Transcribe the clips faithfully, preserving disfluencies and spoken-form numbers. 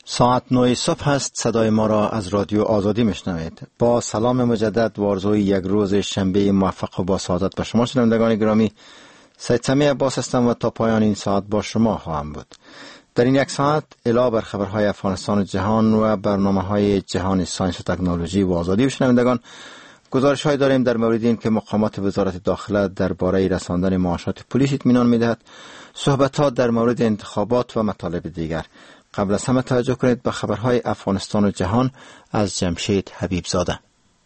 ساعت نه صبح است. صدای ما را از رادیو آزادی میشنوید. با سلام مجدد و آرزوی یک روز شنبه موفق و با سعادت به شما شنوندگان گرامی. سید سمیع عباس هستم و تا پایان این ساعت با شما خواهم بود. در این یک ساعت علاوه بر خبرهای افغانستان و جهان و برنامه‌های جهان ساینس و تکنولوژی و آزادی و شنوندگان، گزارش‌هایی داریم در مورد این که مقامات وزارت داخله درباره رساندن معاشات پلیس اطمینان می‌دهد، صحبت‌ها در مورد انتخابات و مطالب دیگر. قبل از همه توجه کنید به خبرهای افغانستان و جهان از جمشید حبیب زاده.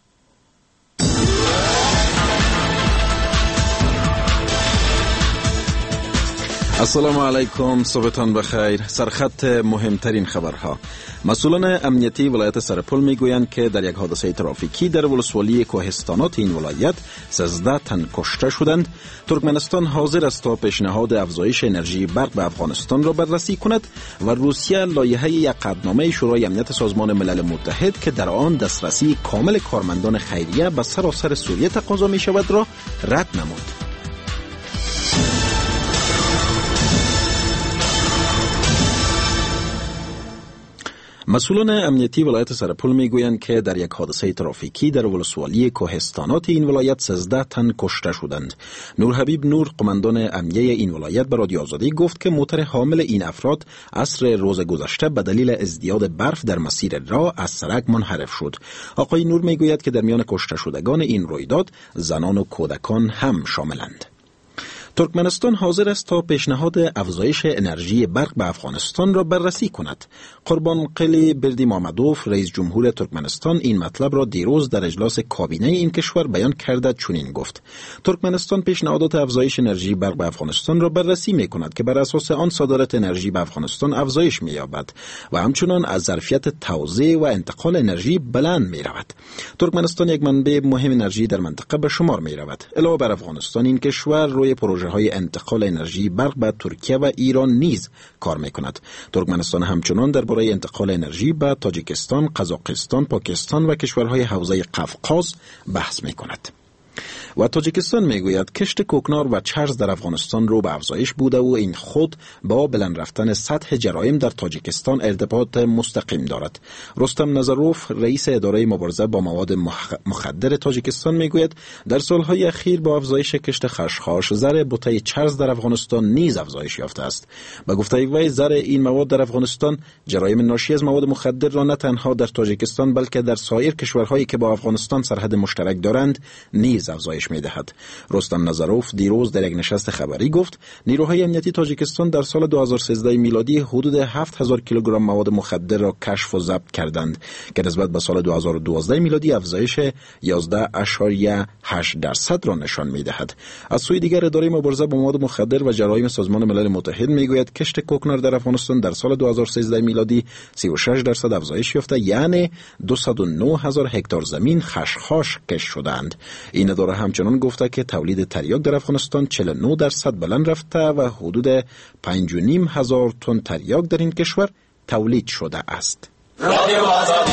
السلام علیکم، صبحتان بخیر. سرخط مهمترین خبرها. مسئولان امنیتی ولایت سرپل میگویند که در یک حادثه ترافیکی در ولسوالی کوهستانات این ولایت سیزده تن کشته شدند. ترکمنستان حاضر است تا پیشنهاد افزایش انرژی برق به افغانستان را بررسی کند و روسیه لایحه یک قطعنامه شورای امنیت سازمان ملل متحد که در آن دسترسی کامل کارمندان خیریه به سراسر سوریه تقاضا می شود را رد نمود. مسئولان امنیتی ولایت سرپل میگویند که در یک حادثه ترافیکی در ولسوالی کوهستانات این ولایت سیزده تن کشته شدند. نور حبیب نور، قماندان امنیه این ولایت، به رادیو آزادی گفت که موتر حامل این افراد عصر روز گذشته به دلیل ازدیاد برف در مسیر راه از سرک منحرف شد. آقای نور میگوید که در میان کشته شدگان این رویداد زنان و کودکان هم شاملند. ترکمنستان حاضر است تا پیشنهاد افزایش انرژی برق به افغانستان را بررسی کند. قربان قلی بردی محمدوف، رئیس جمهور ترکمنستان، این مطلب را دیروز در اجلاس کابینه این کشور بیان کرده. چنین گفت: ترکمنستان پیشنهادات افزایش انرژی برق به افغانستان را بررسی می کند که بر اساس آن صادرات انرژی به افغانستان افزایش می یابد و همچنان از ظرفیت توزیع و انتقال انرژی بلند می رود. ترکمنستان یک منبع مهم انرژی در منطقه به شمار می رود. علاوه بر افغانستان، این کشور روی پروژه های انتقال انرژی برق به ترکیه و ایران نیز کار می کند. ترکمنستان همچنان درباره انتقال انرژی به تاجیکستان، قزاقستان، پاکستان و کشورهای حوزه قفقاز بحث می کند. و تاجیکستان میگوید کشت کوکنار و چرس در افغانستان رو به افزایش بوده و این خود با بلند رفتن سطح جرایم در تاجیکستان ارتباط مستقیم دارد. رستم نظروف، رئیس اداره مبارزه با مواد مخدر تاجیکستان، میگوید در سالهای اخیر با افزایش کشت خشخاش، زر بوته چرس در افغانستان نیز افزایش یافته است. به گفته وی، زر این مواد در افغانستان جرایم ناشی از مواد مخدر را نه تنها در تاجیکستان بلکه در سایر کشورهایی که با افغانستان سرحد مشترک دارند نیز افزایش می‌دهد. رستم نظروف دیروز در یک نشست خبری گفت نیروهای امنیتی تاجیکستان در سال دو هزار و سیزده میلادی حدود هفت هزار کیلوگرم مواد مخدر را کشف و ضبط کردند که نسبت به سال دو هزار و دوازده میلادی افزایش یازده اشاریه هشت درصد را نشان می‌دهد. از سوی دیگر اداره مبارزه با مواد مخدر و جرایم سازمان ملل متحد میگوید کشت کوکنار در افغانستان در سال دو هزار و سیزده میلادی سی و شش درصد افزایش یافته، یعنی دویست و نه هزار هکتار زمین خشخاش کشت شدند. این اداره همچنان گفته که تولید تریاک در افغانستان چهل و نه درصد بلند رفته و حدود پنج و نیم هزار تن تریاک در این کشور تولید شده است. رادیو آزادی.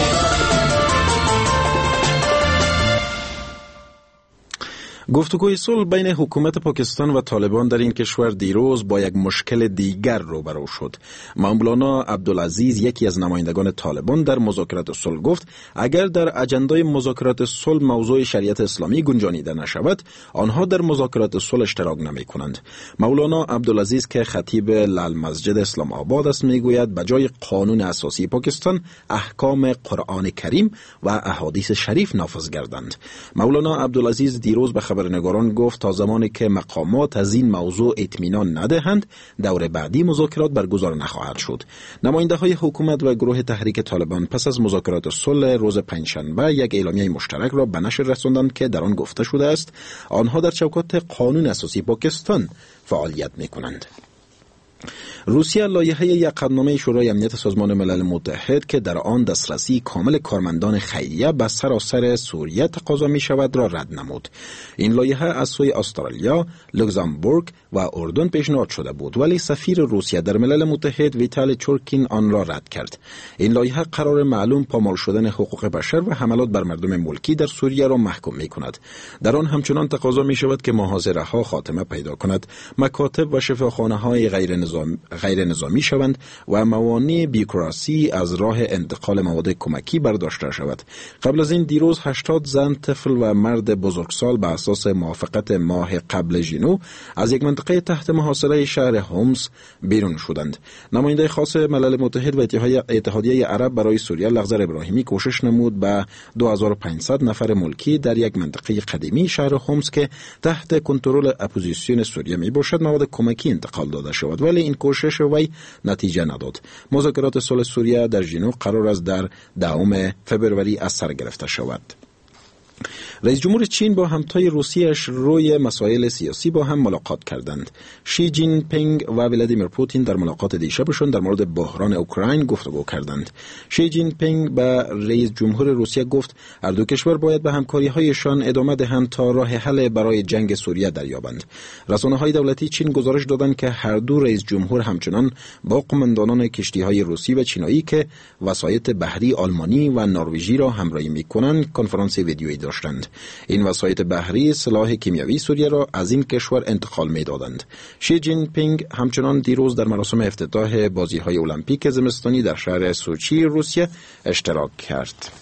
گفتگوی صلح بین حکومت پاکستان و طالبان در این کشور دیروز با یک مشکل دیگر روبرو شد. مولانا عبدالعزیز، یکی از نمایندگان طالبان، در مذاکرات صلح گفت اگر در اجندای مذاکرات صلح موضوع شریعت اسلامی گنجانیده نشود، آنها در مذاکرات صلح اشتراک نمی کنند. مولانا عبدالعزیز که خطیب لال مسجد اسلام آباد است میگوید به جای قانون اساسی پاکستان احکام قرآن کریم و احادیث شریف نافذ گردند. مولانا عبدالعزیز دیروز به خبرنگاران گفت تا زمانی که مقامات از این موضوع اطمینان ندهند، دور بعدی مذاکرات برگزار نخواهد شد. نماینده های حکومت و گروه تحریک طالبان پس از مذاکرات صلح روز پنجشنبه یک اعلامیه مشترک را به نشر رساندند که در آن گفته شده است آنها در چوکات قانون اساسی پاکستان فعالیت می‌کنند. روسیه لایحه یک قطعنامه شورای امنیت سازمان ملل متحد که در آن دسترسی کامل کارمندان خیریه به سراسر سوریه تقاضا می شود را رد نمود. این لایحه از سوی استرالیا، لوکزامبورگ و اردن پیشنهاد شده بود، ولی سفیر روسیه در ملل متحد ویتالی چورکین آن را رد کرد. این لایحه قرار معلوم پامال شدن حقوق بشر و حملات بر مردم ملکی در سوریه را محکوم می کند. در آن همچنان تقاضا می شود که محاصره ها خاتمه پیدا کند، مکاتب و شفاخانه های غیر نظام غیر نظامی شوند و موانع بیوکراسی از راه انتقال مواد کمکی برداشته شود. قبل از این دیروز هشتاد زن، طفل و مرد بزرگسال به اساس موافقت ماه قبل ژینو از یک منطقه تحت محاصره شهر هومس بیرون شدند. نماینده خاص ملل متحد و اتحادیه عرب برای سوریه لغزر ابراهیمی کوشش نمود به دو هزار و پانصد نفر ملکی در یک منطقه قدیمی شهر هومس که تحت کنترل اپوزیسیون سوریه می باشد مواد کمکی انتقال داده شود، ولی این کوشش وی نتیجه نداد. مذاکرات صلح سوریه در ژنو قرار است در دهم فوریه از سر گرفته شود. رئیس جمهور چین با همتای روسیه‌اش روی مسائل سیاسی با هم ملاقات کردند. شی جین پینگ و ولادیمیر پوتین در ملاقات دیشبشون در مورد بحران اوکراین گفتگو کردند. شی جین پینگ به رئیس جمهور روسیه گفت هر دو کشور باید به همکاری‌هایشان ادامه دهند تا راه حل برای جنگ سوریه دریابند. رسانه‌های دولتی چین گزارش دادند که هر دو رئیس جمهور همچنان با قماندانان کشتی‌های روسی و چینایی که وسایط بحری آلمانی و نروژی را همراهی می‌کنند کنفرانس ویدیویی داشتند. این وسایط بحری سلاح کیمیاوی سوریه را از این کشور انتقال می‌دادند. شی جین پینگ همچنان دیروز در مراسم افتتاح بازی‌های المپیک زمستانی در شهر سوچی روسیه اشتراک کرد.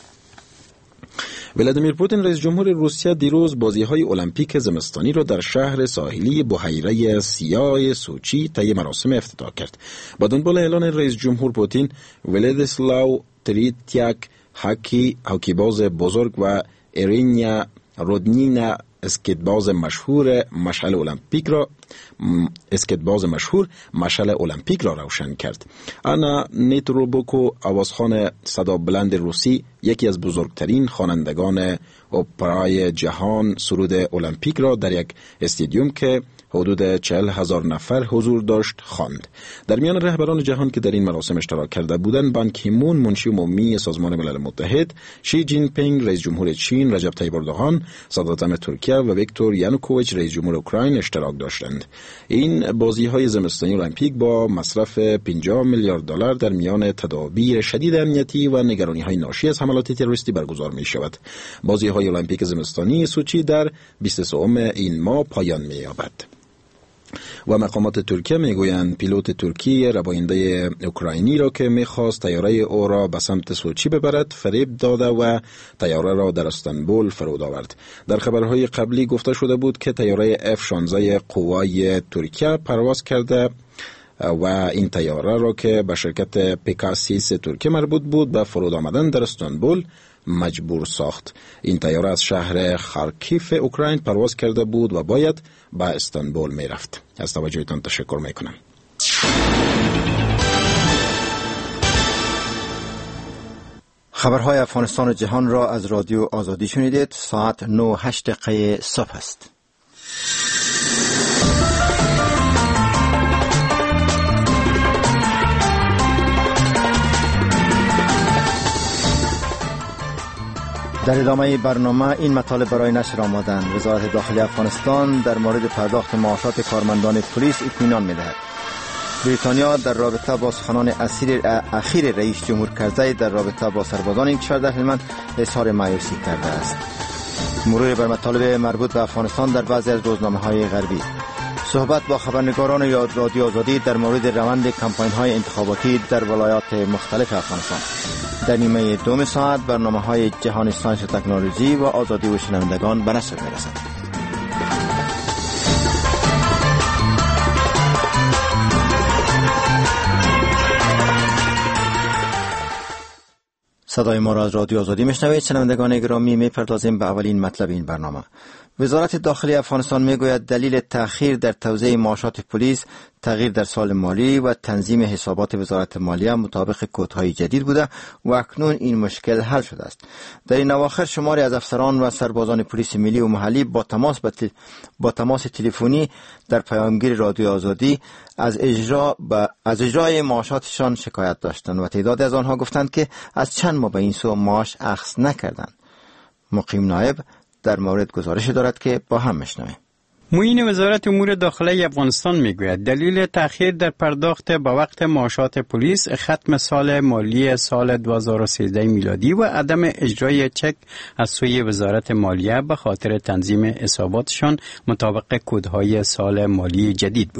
ولادیمیر پوتین رئیس جمهور روسیه دیروز بازی‌های المپیک زمستانی را در شهر ساحلی بحیره سیاه سوچی طی مراسم افتتاح کرد. با دنبال اعلان رئیس جمهور پوتین، ولادیسلاو تریتیاک هاکی هاکیباز بزرگ و ایرینیا رودنینا اسکیتباز مشهور مشعل المپیک را اسکیتباز مشهور مشعل المپیک را روشن کرد. آنا نیتروبوکو آوازخوان صدا بلند روسی، یکی از بزرگترین خوانندگان اپرای جهان، سرود المپیک را در یک استادیوم که حدود چهل هزار نفر حضور داشت خواند. در میان رهبران جهان که در این مراسم اشتراک کرده بودند بان کی مون منشی عمومی سازمان ملل متحد، شی جین پینگ رئیس جمهور چین، رجب طیب اردوغان صدراعظم ترکیه و ویکتور یانوکوویچ رئیس جمهور اوکراین اشتراک داشتند. این بازی‌های زمستانی المپیک با مصرف پنجاه میلیارد دلار در میان تدابیر شدید امنیتی و نگرانی‌های ناشی از حملات تروریستی برگزار می‌شود. بازی‌های المپیک زمستانی سوچی در بیست و سوم این ماه پایان می‌یابد. و مقامات ترکیه میگویند پیلوت ترکی رباینده اوکراینی را که میخواست طیاره او را به سمت سوچی ببرد فریب داده و طیاره را در استانبول فرود آورد. در خبرهای قبلی گفته شده بود که طیاره اف شانزده قوای ترکیه پرواز کرده و این طیاره را که به شرکت پیکاسیس ترکیه مربوط بود به فرود آمدن در استانبول مجبور ساخت. این طیاره از شهر خارکیف اوکراین پرواز کرده بود و باید به استانبول می رفت. از توجهتان تشکر می کنم. خبرهای افغانستان و جهان را از رادیو آزادی شنیدید. ساعت نه و هشت دقیقه صبح است. در ادامه برنامه این مطالب برای نشر آمدند. وزارت داخلی افغانستان در مورد پرداخت معاشات کارمندان پلیس اطمینان می‌دهد. بریتانیا در رابطه با سخنان اخیر رئیس جمهور کرزی در رابطه با سربازان این کشور در هلمند اظهار مایوسی کرده است. مرور بر مطالب مربوط به افغانستان در بعضی از روزنامه‌های غربی. صحبت با خبرنگاران یاد رادیو آزادی در مورد روند کمپاین‌های انتخاباتی در ولایات مختلف افغانستان. در نیمه دوم ساعت برنامه‌های جهان ساینس و تکنولوژی و آزادی و شنوندگان به نشر می‌رسد. صدای ما را از رادیو آزادی میشنوید. شنوندگان گرامی، میپردازیم به اولین مطلب این برنامه. وزارت داخلی افغانستان میگوید دلیل تأخیر در توزیع معاشات پلیس تغییر در سال مالی و تنظیم حسابات وزارت مالیه مطابق کدهای جدید بوده و اکنون این مشکل حل شده است. در این اواخر شماری از افسران و سربازان پلیس ملی و محلی با تماس تل... با تماس تلفنی در پیامگیر رادیو آزادی از اجرا با... از اجرای معاشاتشان شکایت داشتند و تعدادی از آنها گفتند که از چند ماه به این سو معاش اخذ نکردند. مقیم نایب در مورد گزارش دارد که با هم میشنویم. معین وزارت امور داخلی افغانستان میگوید دلیل تأخیر در پرداخت به وقت معاشات پلیس ختم سال مالی سال دو هزار و سیزده میلادی و عدم اجرای چک از سوی وزارت مالیه به خاطر تنظیم حساباتشان مطابق کدهای سال مالی جدید بود.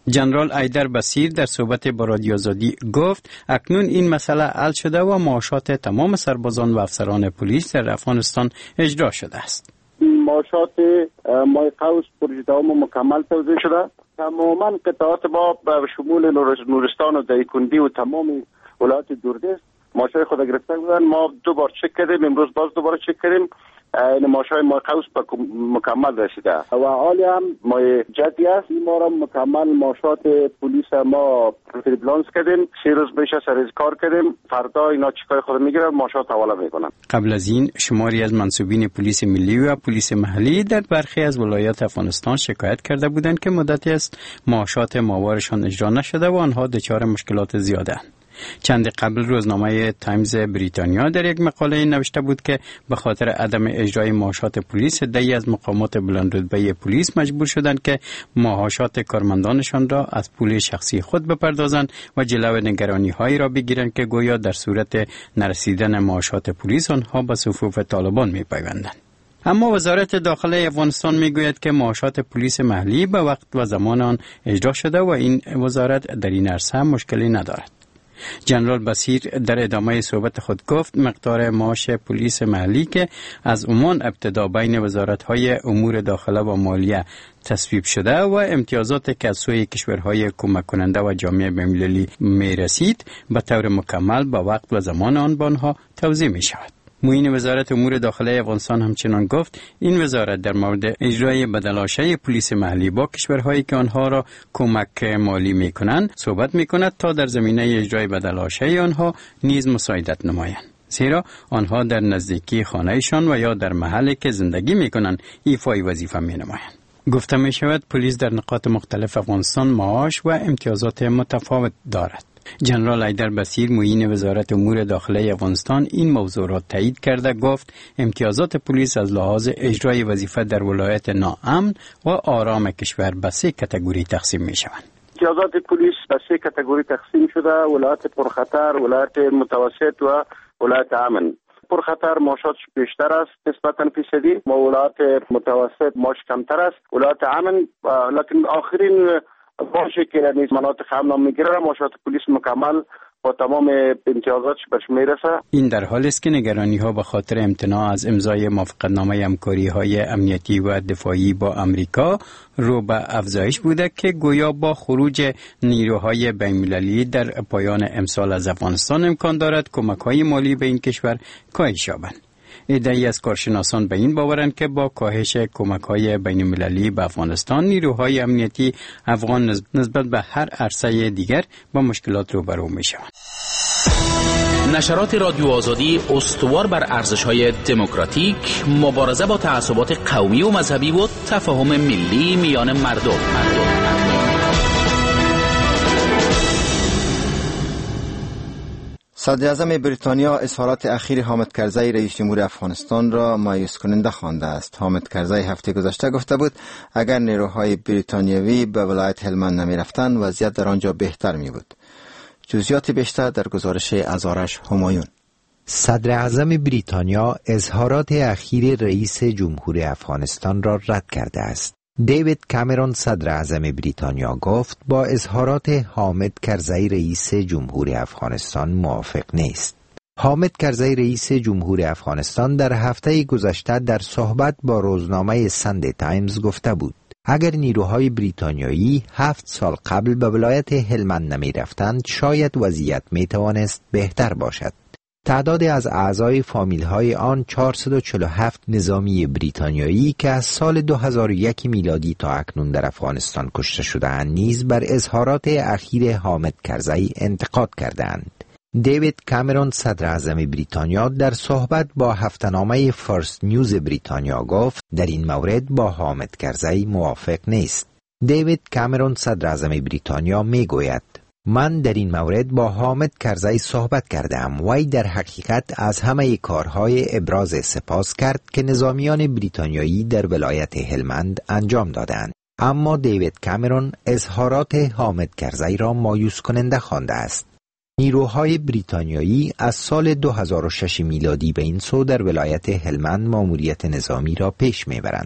جنرال ایدر بصیر در صحبت با رادیو آزادی گفت اکنون این مسئله حل شده و معاشات تمام سربازان و افسران پلیس در افغانستان اجرا شده است. معاشات مای قوس پروژه دوام مکمل توزیع شده. تماما قطعات ما به شمول نورستان و دایکندی و تمام ولایت دوردست معاشای خود گرفته بودن. ما دو بار چک کردیم، امروز باز دوباره چک کردیم، این معاشای مای قوس به مکمل رسیده و حالی هم مای جدی است. این ما را مکمل معاشات پلیس ما پریبلانس کردیم، سه روز بیش سر کار کردیم، فردا اینا چکای خود میگیرن معاشات حواله میکنن. قبل از این شماری از منصوبین پلیس ملی و پلیس محلی در برخی از ولایات افغانستان شکایت کرده بودند که مدتی است معاشات ماهوارشان اجرا نشده و آنها دچار مشکلات زیاده‌اند. چند قبل روزنامه تایمز بریتانیا در یک مقاله نوشته بود که به خاطر عدم اجرای معاشات پلیس عده‌ای از مقامات بلندرتبه پلیس مجبور شدند که معاشات کارمندانشان را از پول شخصی خود بپردازند و جلو نگرانی‌هایی را بگیرند که گویا در صورت نرسیدن معاشات پلیس آنها به صفوف طالبان می‌پیوندند. اما وزارت داخله افغانستان میگوید که معاشات پلیس محلی به وقت و زمان آن اجرا شده و این وزارت در این عرصه مشکلی ندارد. جنرال بصیر در ادامه صحبت خود گفت مقدار معاش پلیس محلی که از عمان ابتدا بین وزارت‌های امور داخله و مالیه تصویب شده و امتیازات که از سوی کشورهای کمک کننده و جامعه بین‌المللی می رسید به طور مکمل به وقت و زمان آن به آنها توزیع می شود. معین وزارت امور داخله افغانستان همچنان گفت این وزارت در مورد اجرای بدل‌آشه پلیس محلی با کشورهایی که آنها را کمک مالی می‌کنند صحبت می‌کند تا در زمینه اجرای بدل‌آشه آنها نیز مساعدت نمایند، زیرا آنها در نزدیکی خانه‌شان و یا در محلی که زندگی می‌کنند ایفای وظیفه می‌نمایند. گفته می‌شود پلیس در نقاط مختلف افغانستان معاش و امتیازات متفاوت دارد. جنرال ایدر بصیر معین وزارت امور داخله افغانستان این موضوع را تایید کرده گفت امتیازات پلیس از لحاظ اجرای وظیفه در ولایت ناامن و آرام کشور به سه کاتگوری تقسیم می شوند. امتیازات پلیس به سه کاتگوری تقسیم شده: ولایت پرخطر، ولایت متوسط و ولایت امن. پرخطر معاشاتش بیشتر است نسبتاً فیصدی و ولایت متوسط معاش کمتر است. ولایت امن لکن آخرین باشه که نیز مناطق امن میگیره معاشات پلیس مکمل با تمام امتیازاتش بهش میرسه. این در حالی است که نگرانی ها به خاطر امتناع از امضای موافقتنامه همکاری های امنیتی و دفاعی با امریکا رو به افزایش بوده که گویا با خروج نیروهای بین‌المللی در پایان امسال از افغانستان امکان دارد کمک های مالی به این کشور کاهش یابند. عده‌ای از کارشناسان به این باورند که با کاهش کمک‌های بین‌المللی به افغانستان نیروهای امنیتی افغان نسبت به هر عرصه دیگر با مشکلات روبرو می‌شوند. نشرات رادیو آزادی استوار بر ارزش‌های دموکراتیک، مبارزه با تعصبات قومی و مذهبی و تفاهم ملی میان مردم. صدر اعظم بریتانیا اظهارات اخیر حامد کرزی رئیس جمهور افغانستان را مایوس کننده خوانده است. حامد کرزی هفته گذشته گفته بود اگر نیروهای بریتانیایی به ولایت هلمند نمی رفتند وضعیت در آنجا بهتر می بود. جزئیات بیشتر در گزارش از آرش همایون. صدر اعظم بریتانیا اظهارات اخیر رئیس جمهور افغانستان را رد کرده است. دیوید کامرون صدر اعظم بریتانیا گفت با اظهارات حامد کرزی رئیس جمهور افغانستان موافق نیست. حامد کرزی رئیس جمهور افغانستان در هفته گذشته در صحبت با روزنامه ساندی تایمز گفته بود اگر نیروهای بریتانیایی هفت سال قبل به ولایت هلمند نمی رفتند شاید وضعیت می توانست بهتر باشد. تعدادی از اعضای فامیل‌های آن چهارصد و چهل و هفت نظامی بریتانیایی که از سال دو هزار و یک میلادی تا اکنون در افغانستان کشته شده‌اند نیز بر اظهارات اخیر حامد کرزی انتقاد کردند. دیوید کامرون صدر اعظم بریتانیا در صحبت با هفته‌نامه فرست نیوز بریتانیا گفت در این مورد با حامد کرزی موافق نیست. دیوید کامرون صدر اعظم بریتانیا میگوید من در این مورد با حامد کرزی صحبت کردم و ای در حقیقت از همه کارهای ابراز سپاس کرد که نظامیان بریتانیایی در ولایت هلمند انجام دادند. اما دیوید کامرون اظهارات حامد کرزی را مایوس کننده خوانده است. نیروهای بریتانیایی از سال دو هزار و شش میلادی به این سو در ولایت هلمند ماموریت نظامی را پیش میبرند.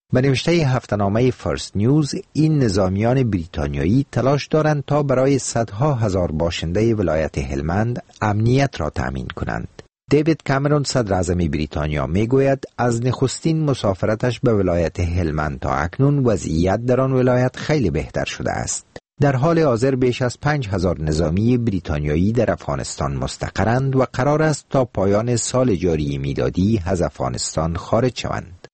به نوشته هفته‌نامه فرست نیوز، این نظامیان بریتانیایی تلاش دارند تا برای صدها هزار باشنده ولایت هلمند امنیت را تأمین کنند. دیوید کامرون صدر اعظم بریتانیا می گوید از نخستین مسافرتش به ولایت هلمند تا اکنون وضعیت در آن ولایت خیلی بهتر شده است. در حال حاضر بیش از پنج هزار نظامی بریتانیایی در افغانستان مستقرند و قرار است تا پایان سال جاری میلادی از افغانستان خارج شوند.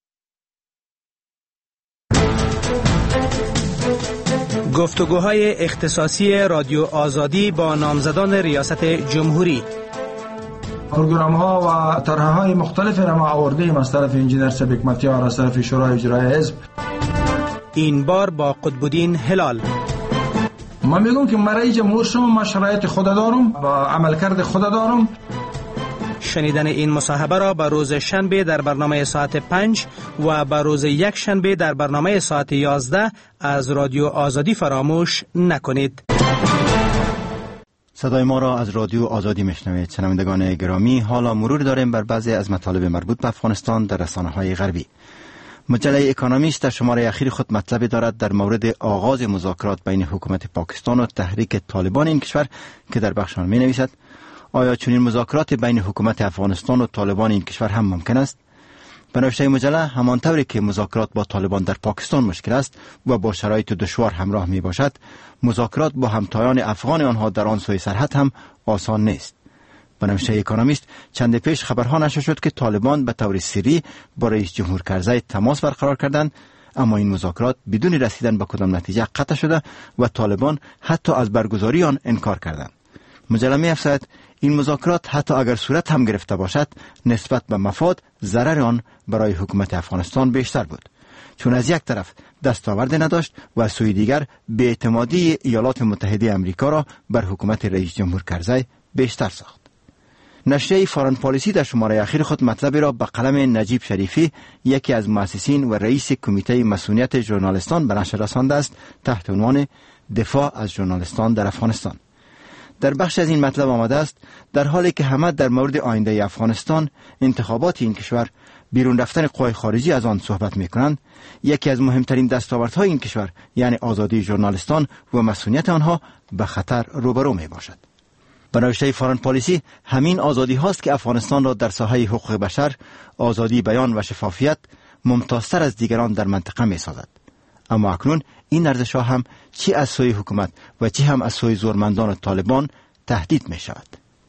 گفتگوهای اختصاصی رادیو آزادی با نامزدان ریاست جمهوری. پروگرام ها و طرح های مختلف را ما آوردیم از طرف انجینر سبک متیار، از طرف شورای اجرایی حزب. این بار با قطب‌الدین هلال. من میگم که من رئیس جمهور شما، من شرایط خود دارم و عملکرد خود دارم. شنیدن این مصاحبه را به روز شنبه در برنامه ساعت پنج و به روز یک شنبه در برنامه ساعت یازده از رادیو آزادی فراموش نکنید. صدای ما را از رادیو آزادی میشنوید. شنوندگان گرامی، حالا مرور داریم بر بعضی از مطالب مربوط به افغانستان در رسانه‌های غربی. مجله اکونومیست در شماره اخیر خود مطلبی دارد در مورد آغاز مذاکرات بین حکومت پاکستان و تحریک طالبان این کشور که در بخش آن می نویسد: آیا چنین مذاکرات بین حکومت افغانستان و طالبان این کشور هم ممکن است؟ به نوشته مجله، همانطوری که مذاکرات با طالبان در پاکستان مشکل است و با شرایط دشوار همراه می باشد، مذاکرات با همتایان افغان آنها در آن سوی سرحد هم آسان نیست. به نوشته اکونومیست، چند پیش خبرها نشر شد که طالبان به طور سری با رئیس جمهور کرزی تماس برقرار کردند، اما این مذاکرات بدون رسیدن به کدام نتیجه قطع شده و طالبان حتی از برگزاری آن انکار کردند. مجله می‌افزاید این مذاکرات حتی اگر صورت هم گرفته باشد، نسبت به مفاد ضرر آن برای حکومت افغانستان بیشتر بود، چون از یک طرف دستاورد نداشت و از سوی دیگر بی‌اعتمادی ایالات متحده آمریکا را بر حکومت رئیس جمهور کرزی بیشتر ساخت. نشریه فارن پالیسی در شماره اخیر خود مطلبی را به قلم نجیب شریفی، یکی از مؤسسین و رئیس کمیته مسئولیت ژورنالیستان، به نشر رسانده است تحت عنوان دفاع از ژورنالیستان در افغانستان. در بخش از این مطلب آمده است: در حالی که همه در مورد آینده افغانستان، انتخابات این کشور، بیرون رفتن قوای خارجی از آن صحبت می‌کنند، یکی از مهمترین دستاوردهای این کشور، یعنی آزادی ژورنالیستان و مسئولیت آنها، به خطر روبرو میباشد. به نوشته فارن پالیسی، همین آزادی هاست که افغانستان را در ساحه حقوق بشر، آزادی بیان و شفافیت ممتازتر از دیگران در منطقه می سازد. اما اکنون این ارزش‌ها هم چی از سوی حکومت و چی هم از سوی زورمندان طالبان تهدید می شود.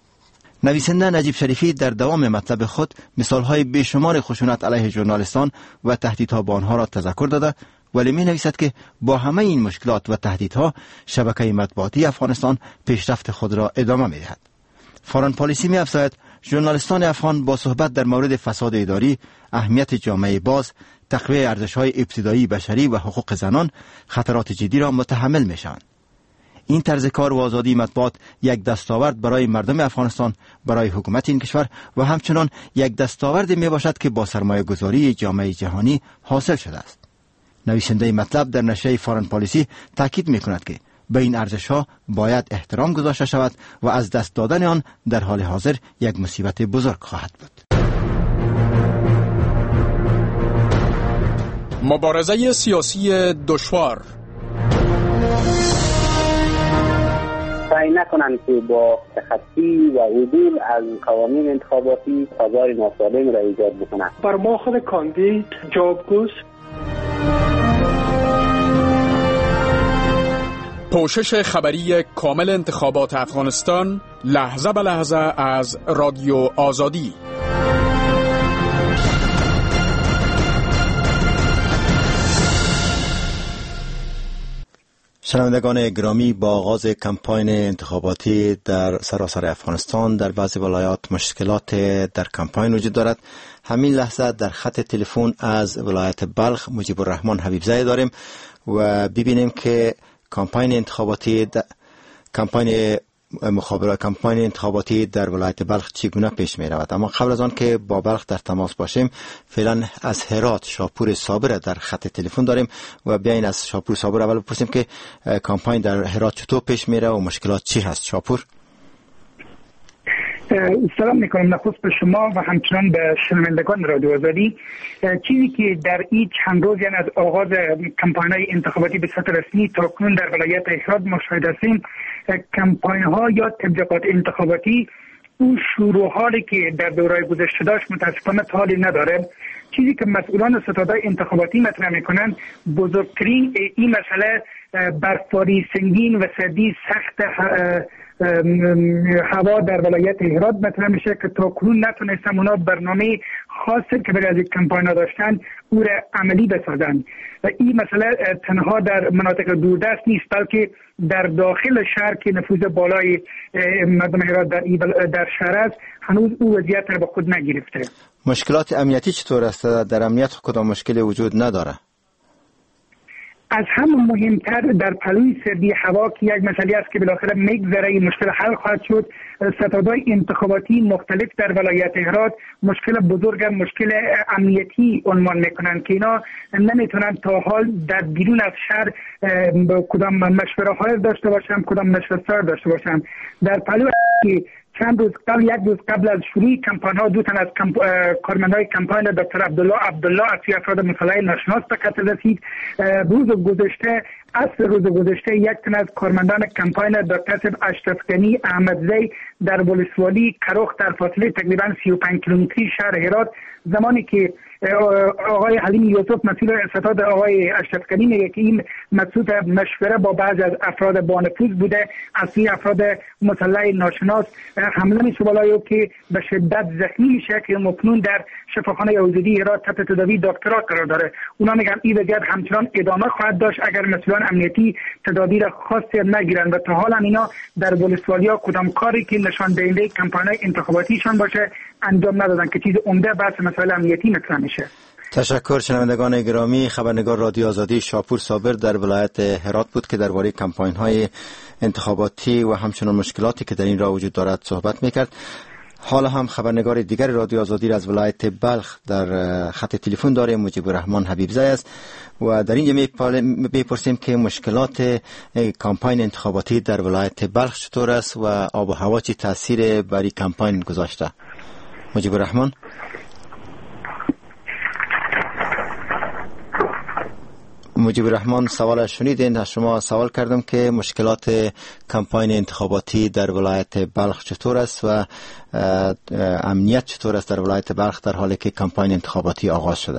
نویسنده نجیب شریفی در دوام مطلب خود مثالهای بیشمار خشونت علیه ژورنالیستان و تهدیدها به آنها را تذکر داده، ولی می نویسد که با همه این مشکلات و تهدیدها، شبکه مطبوعاتی افغانستان پیشرفت خود را ادامه می دهد. فارن پالیسی می افزاید ژورنالیستان افغان با صحبت در مورد فساد اداری، اهمیت جامعه باز، تقویت ارزش‌های ابتدایی بشری و حقوق زنان خطرات جدی را متحمل می شوند. این طرز کار و آزادی مطبوعات یک دستاورد برای مردم افغانستان، برای حکومت این کشور و همچنان یک دستاورد می باشد که با سرمایه گذاری جامعه جهانی حاصل شده است. نویسنده مطلب در نشریه فارن پالیسی تاکید می کند که به این ارزش‌ها باید احترام گذاشته شود و از دست دادن آن در حال حاضر یک مصیبت بزرگ خواهد بود. مبارزه سیاسی دشوار. سعی نکنند که با تخطی و عدول از قوانین انتخاباتی فضای ناسالم را ایجاد بکنند. بر ما خود کاندید جوابگوست. پوشش خبری کامل انتخابات افغانستان لحظه به لحظه از رادیو آزادی. شنوندگان گرامی، با آغاز کمپاین انتخاباتی در سراسر افغانستان در بعضی ولایات مشکلات در کمپاین وجود دارد. همین لحظه در خط تلفن از ولایت بلخ مجیب الرحمن حبیبزاده داریم و ببینیم که کمپاین انتخاباتی د... کمپاین مخابره کمپاین انتخاباتی در ولایت بلخ چگونه پیش می رود. اما قبل از آن که با بلخ در تماس باشیم، فعلا از هرات شاپور صابر در خط تلفن داریم و بیاین از شاپور صابر اول بپرسیم که کمپاین در هرات چطور پیش میره و مشکلات چی هست. شاپور. سلام میکنم نخست به شما و همچنان به شنوندگان رادیو آزادی. چیزی که در این چند روز یعنی از آغاز کمپاین‌های انتخاباتی به صورت رسمی تا کنون در ولایت هرات مشاهده هستیم، کمپاین‌ها یا تبلیغات انتخاباتی اون شروع حالی که در دوره‌های گذشته داشت متاسفانه حالی نداره. چیزی که مسئولان ستادهای انتخاباتی مطرح میکنن، بزرگترین این مسئله برفباری سنگین و سردی سخت هوا در ولایت هرات مطرح میشه که تا کنون نتونستن اونا برنامه خاصی که برای از کمپاین ها داشتن او را عملی بسازن. و این مسئله تنها در مناطق دوردست نیست، بلکه در داخل شهر که نفوذ بالای مردم هرات در, در شهر است، هنوز او وضعیت را به خود نگرفته. مشکلات امنیتی چطور است؟ در امنیت کدام مشکلی وجود نداره؟ از هم مهمتر در پلوی سردی هوا که یک مسئله است که بالاخره میگذره این مشکل حل خواهد شد، ستادهای انتخاباتی مختلف در ولایت هرات مشکل بزرگ مشکل امنیتی عنوان میکنن که اینا نمیتونن تا حال در بیرون از شهر کدام مشوره های داشته باشن، کدام مشوره سر داشته باشن. در پلوی که چند روز قبل یک روز قبل از شروع کمپاین ها دو تن از کمپ... کارمندای کمپاین دکتر عبدالله عبدالله از افراد مسلح ناشناس به قتل رسید. روز گذشته عصر روز گذشته یک تن از کارمندان کمپاین دکتر اشرف غنی احمدزی در ولسوالی کروخ در فاصله تقریبا سی و پنج کیلومتری شهر هرات، زمانی که آقای حلیم یوسف مسئول ستاد آقای اشرف غنی میگه که این مقصود مشوره با بعض از افراد با نفوذ بوده، اصلی افراد مسلح ناشناس حمله میشه بالای او که به شدت زخمی میشه که مکنون در شفاخانه آزادی هرات تحت تداوی دکترا قرار داره. اونا میگن این وضعیت همچنان ادامه خواهد داشت اگر مسئولان امنیتی تدابیر خاصی نگیرن و تا حالا اینا در ولسوالیا کدام کاری که نشان دهنده کمپاین‌های انتخاباتیشان باشه انجام ندادن که چیز عمده بحث مسائل امنیتی مطرح میشه. تشکر. شنوندگان گرامی، خبرنگار رادیو آزادی شاپور صابر در ولایت هرات بود که درباره کمپاین‌های انتخاباتی و همچنان مشکلاتی که در این راه وجود دارد صحبت میکرد. حالا هم خبرنگار دیگر رادیو آزادی از ولایت بلخ در خط تلفن داریم، مجیب الرحمن حبیبزی است و در اینجا میپرسیم که مشکلات کمپاین انتخاباتی در ولایت بلخ چطور است و آب و هوا چه تاثیر بر کمپاین گذاشته. مجیب الرحمن. مجیب الرحمن سوال شنیدین. از شما سوال کردم که مشکلات کمپاین انتخاباتی در ولایت بلخ چطور است و امنیت چطور است در ولایت بلخ در حالی که کمپاین انتخاباتی آغاز شده.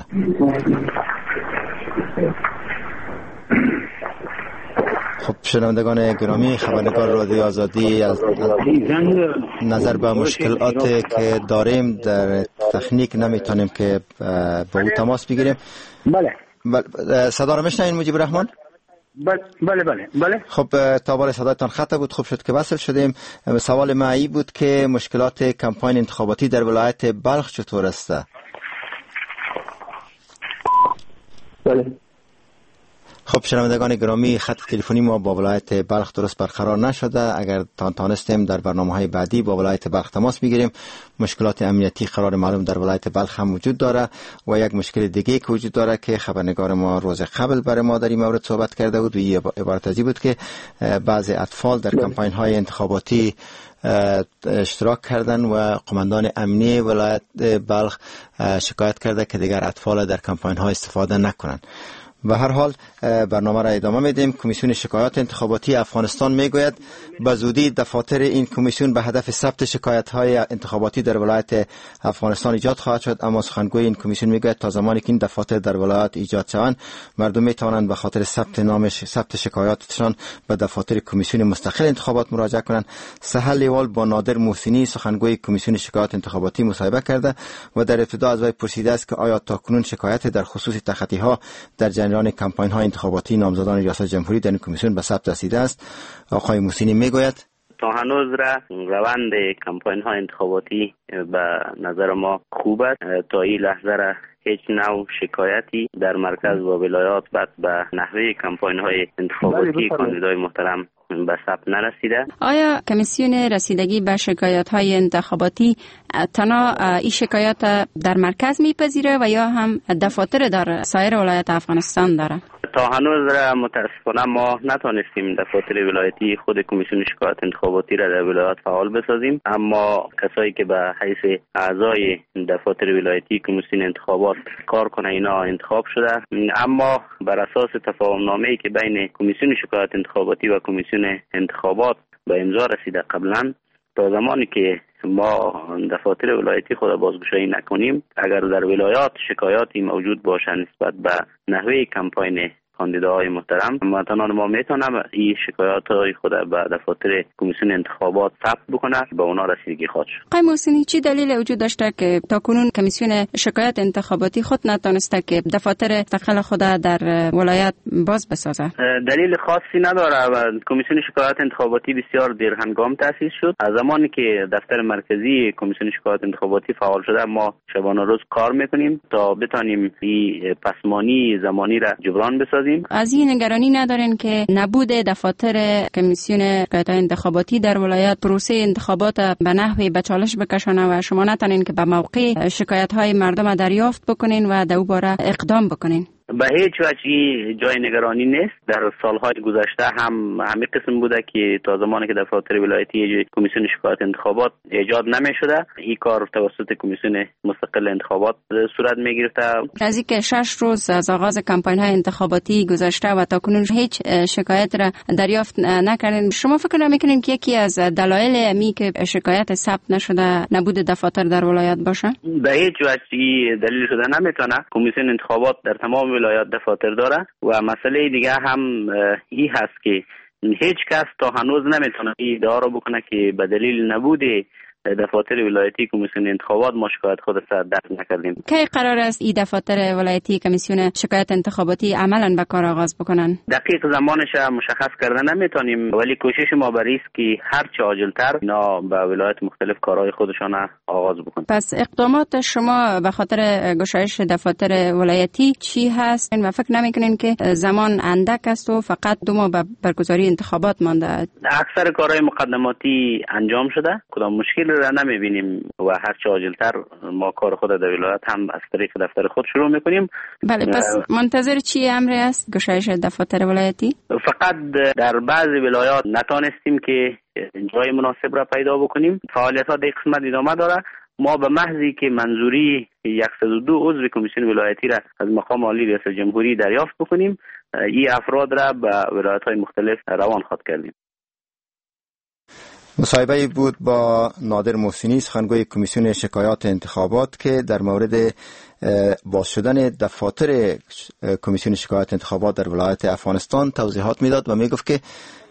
خب شنوندگان گرامی، خبرنگار رادیو آزادی از نظر به مشکلاتی که داریم در تکنیک نمیتونیم که با او تماس بگیریم. بله. صدا رو میشنوین مجیب الرحمن؟ بله بله بله. خب تا بالا صدایتان خطا بود، خوب شد که وصل شدیم. سوال ما ای بود که مشکلات کمپاین انتخاباتی در ولایت بلخ چطور است؟ بله. خب شنوندگان گرامی، خط تلفنی ما با ولایت بلخ درست برقرار نشده. اگر توانستیم در برنامه‌های بعدی با ولایت بلخ تماس بگیریم. مشکلات امنیتی قرار معلوم در ولایت بلخ هم وجود داره و یک مشکل دیگه که وجود داره که خبرنگار ما روز قبل برای ما در این مورد صحبت کرده بود و این عبارت از این بود که بعضی اطفال در کمپاین‌های انتخاباتی اشتراک کردن و قماندان امنی ولایت بلخ شکایت کرده که دیگر اطفال در کمپاین‌ها استفاده نکنن. به هر حال برنامه را ادامه میدیم. کمیسیون شکایات انتخاباتی افغانستان میگوید به زودی دفاتر این کمیسیون به هدف ثبت شکایت های انتخاباتی در ولایت افغانستان ایجاد خواهد شد، اما سخنگوی این کمیسیون میگوید تا زمانی که این دفاتر در ولایت ایجاد شوند مردم میتوانند به خاطر ثبت نامش ثبت شکایاتشان به دفاتر کمیسیون مستقل انتخابات مراجعه کنند. سهل لیوال با نادر محسنی سخنگوی کمیسیون شکایات انتخاباتی مصاحبه کرده و در ابتدا از وی پرسیده است که آیا تاکنون شکایت در خصوص تخطی ها در جریان کمپاین های انتخاباتی نامزدان ریاست جمهوری در این کمیسیون به ثبت رسیده است. آقای محسنی میگوید تا هنوز را روند کمپاین های انتخاباتی به نظر ما خوب است. تا این لحظه را هیچ نوع شکایتی در مرکز و ولایات بعد به نحوه کمپاین های انتخاباتی کاندیدای محترم به ثبت نرسیده. آیا کمیسیون رسیدگی به شکایات های انتخاباتی تنها این شکایات در مرکز میپذیره و یا هم دفاتر در سایر ولایت افغانستان داره؟ تا هنوز را متاسفانه ما نتونستیم دفاتر ولایتی خود کمیسیون شکایت انتخاباتی را در ولایت فعال بسازیم، اما کسایی که به حیث اعضای دفاتر ولایتی کمیسیون انتخابات کار کنه اینا انتخاب شده. اما بر اساس تفاهم نامه‌ای که بین کمیسیون شکایت انتخاباتی و کمیسیون انتخابات به امضا رسیده قبلا، تا زمانی که ما دفاتر ولایتی خود بازگشایی نکنیم، اگر در ولایات شکایاتی موجود باشه نسبت به نحوه کمپاین کاندیداهای محترم، مواطنان ما میتونن این شکایات های خود به دفاتر کمیسیون انتخابات ثبت بکنه، به اونا رسیدگی خواهد شد. آقای محسنی، چی دلیل وجود داشته که تاکنون کمیسیون شکایت انتخاباتی خود نتونسته که دفاتر مستقل خود در ولایت باز بسازه؟ دلیل خاصی نداره و کمیسیون شکایت انتخاباتی بسیار دیر هنگام تأسیس شد. از زمانی که دفتر مرکزی کمیسیون شکایت انتخاباتی فعال شده، ما شبانه روز کار میکنیم تا بتونیم این پسمانی زمانی را جبران بسازیم. از این نگرانی ندارین که نبود دفاتر کمیسیون شکایت انتخاباتی در ولایت پروسه انتخابات به نحوی به چالش بکشانه و شما نتونین که به موقع شکایت های مردم دریافت بکنین و در او باره اقدام بکنین؟ به هیچ وجه جای نگرانی نیست. در سالهای گذشته هم همین قسم بوده که تا زمانی که دفاتر ولایتی کمیسیون شکایت انتخابات ایجاد نمی شده، این کار توسط کمیسیون مستقل انتخابات صورت می گرفته. از اینکه شش روز از آغاز کمپاین های انتخاباتی گذشته و تاکنون هیچ شکایت را دریافت نکردین، شما فکر نمیکنین که یکی از دلایل می که شکایت ثبت نشده نبود دفاتر در ولایت باشه؟ به هیچ وجه دلیل شده نمیتونه. کمیسیون انتخابات در تمام ولایات دفاتر داره و مسئله دیگه هم این هست که هیچ کس تا هنوز نمیتونه این ادعا رو بکنه که به دلیل نبود دفاتر ولایتی کمیسیون انتخابات ما شکایت خود را دفع نکردیم. کی قرار است این دفاتر ولایتی کمیسیون شکایت انتخاباتی عملاً به کار آغاز بکنن؟ دقیق زمانش مشخص کردن نمیتونیم، ولی کوشش ما بر است که هر چه عاجل‌تر اینا به ولایت مختلف کارهای خودشان آغاز بکنن. پس اقدامات شما به خاطر گشایش دفاتر ولایتی چی هست و فکر نمیکنین که زمان اندک است و فقط دو ماه به برگزاری انتخابات مانده؟ اکثر کارهای مقدماتی انجام شده، کدام مشکل را نمیبینیم و هر چه عاجل‌تر ما کار خود در ولایت هم از طریق دفتر خود شروع میکنیم. بله، پس منتظر چی امری است گشایش دفاتر ولایتی؟ فقط در بعضی ولایات نتونستیم که جای مناسب را پیدا بکنیم. فعالیت ها در قسمت ادامه داره. ما به محضی که منظوری صد و دو عضو کمیسیون ولایتی را از مقام عالی ریاست جمهوری دریافت بکنیم، این افراد را به ولایت های مختلف روان خواهد کردیم. مصاحبه بود با نادر محسنی، سخنگوی کمیسیون شکایات انتخابات، که در مورد باز شدن دفاتر کمیسیون شکایات انتخابات در ولایت افغانستان توضیحات میداد و میگفت که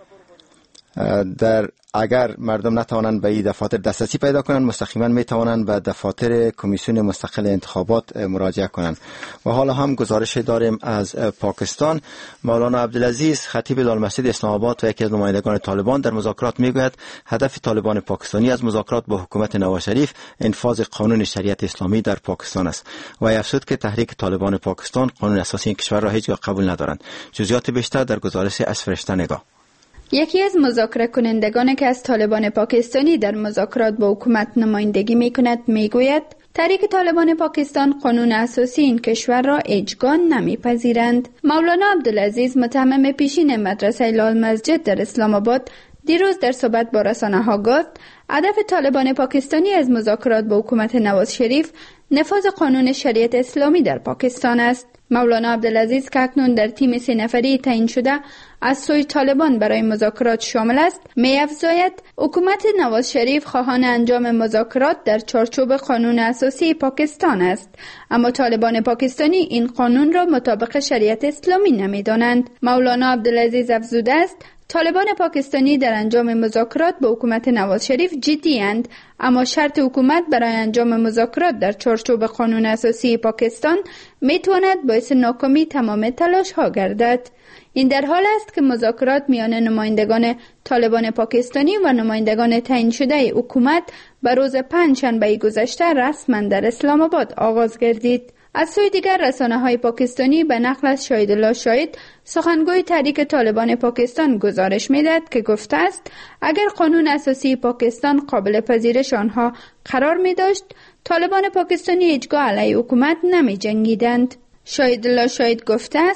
در اگر مردم نتوانند به این دفاتر دسترسی پیدا کنند، مستقیما میتوانند به دفاتر کمیسیون مستقل انتخابات مراجعه کنند. و حالا هم گزارش داریم از پاکستان. مولانا عبدالعزیز خطیب دارالمسجد اسلام آباد و یکی از نمایندگان طالبان در مذاکرات میگوید هدف طالبان پاکستانی از مذاکرات با حکومت نواز شریف انفاذ قانون شریعت اسلامی در پاکستان است و افزود که تحریک طالبان پاکستان قانون اساسی این کشور را هیچگاه قبول ندارند. جزئیات بیشتر در گزارش از فرشته نگاه. یکی از مذاکره کنندگان که از طالبان پاکستانی در مذاکرات با حکومت نمایندگی می کند می گوید تحریک طالبان پاکستان قانون اساسی این کشور را اجگان نمی پذیرند. مولانا عبدالعزیز متمم پیشین مدرسه لال مسجد در اسلام آباد دیروز در صحبت با رسانه ها گفت هدف طالبان پاکستانی از مذاکرات با حکومت نواز شریف نفاذ قانون شریعت اسلامی در پاکستان است. مولانا عبدالعزیز که اکنون در تیم سه نفری تعیین شده از سوی طالبان برای مذاکرات شامل است، می افزاید حکومت نواز شریف خواهان انجام مذاکرات در چارچوب قانون اساسی پاکستان است، اما طالبان پاکستانی این قانون را مطابق شریعت اسلامی نمی دانند. مولانا عبدالعزیز افزوده است طالبان پاکستانی در انجام مذاکرات با حکومت نواز شریف جدی اند، اما شرط حکومت برای انجام مذاکرات در چارچوب قانون اساسی پاکستان می تواند باعث ناکامی تمام تلاش ها گردد. این در حال است که مذاکرات میان نمایندگان طالبان پاکستانی و نمایندگان تعیین شده حکومت بر روز پنجشنبه گذشته رسما در اسلام آباد آغاز گردید. از سوی دیگر رسانه‌های پاکستانی به نقل از شاهدالله شاهد سخنگوی تحریک طالبان پاکستان گزارش می‌دهد که گفته است اگر قانون اساسی پاکستان قابل پذیرش آنها قرار می‌داشت طالبان پاکستانی هیچگاه علیه حکومت نمی‌جنگیدند. شاهدالله شاهد گفته است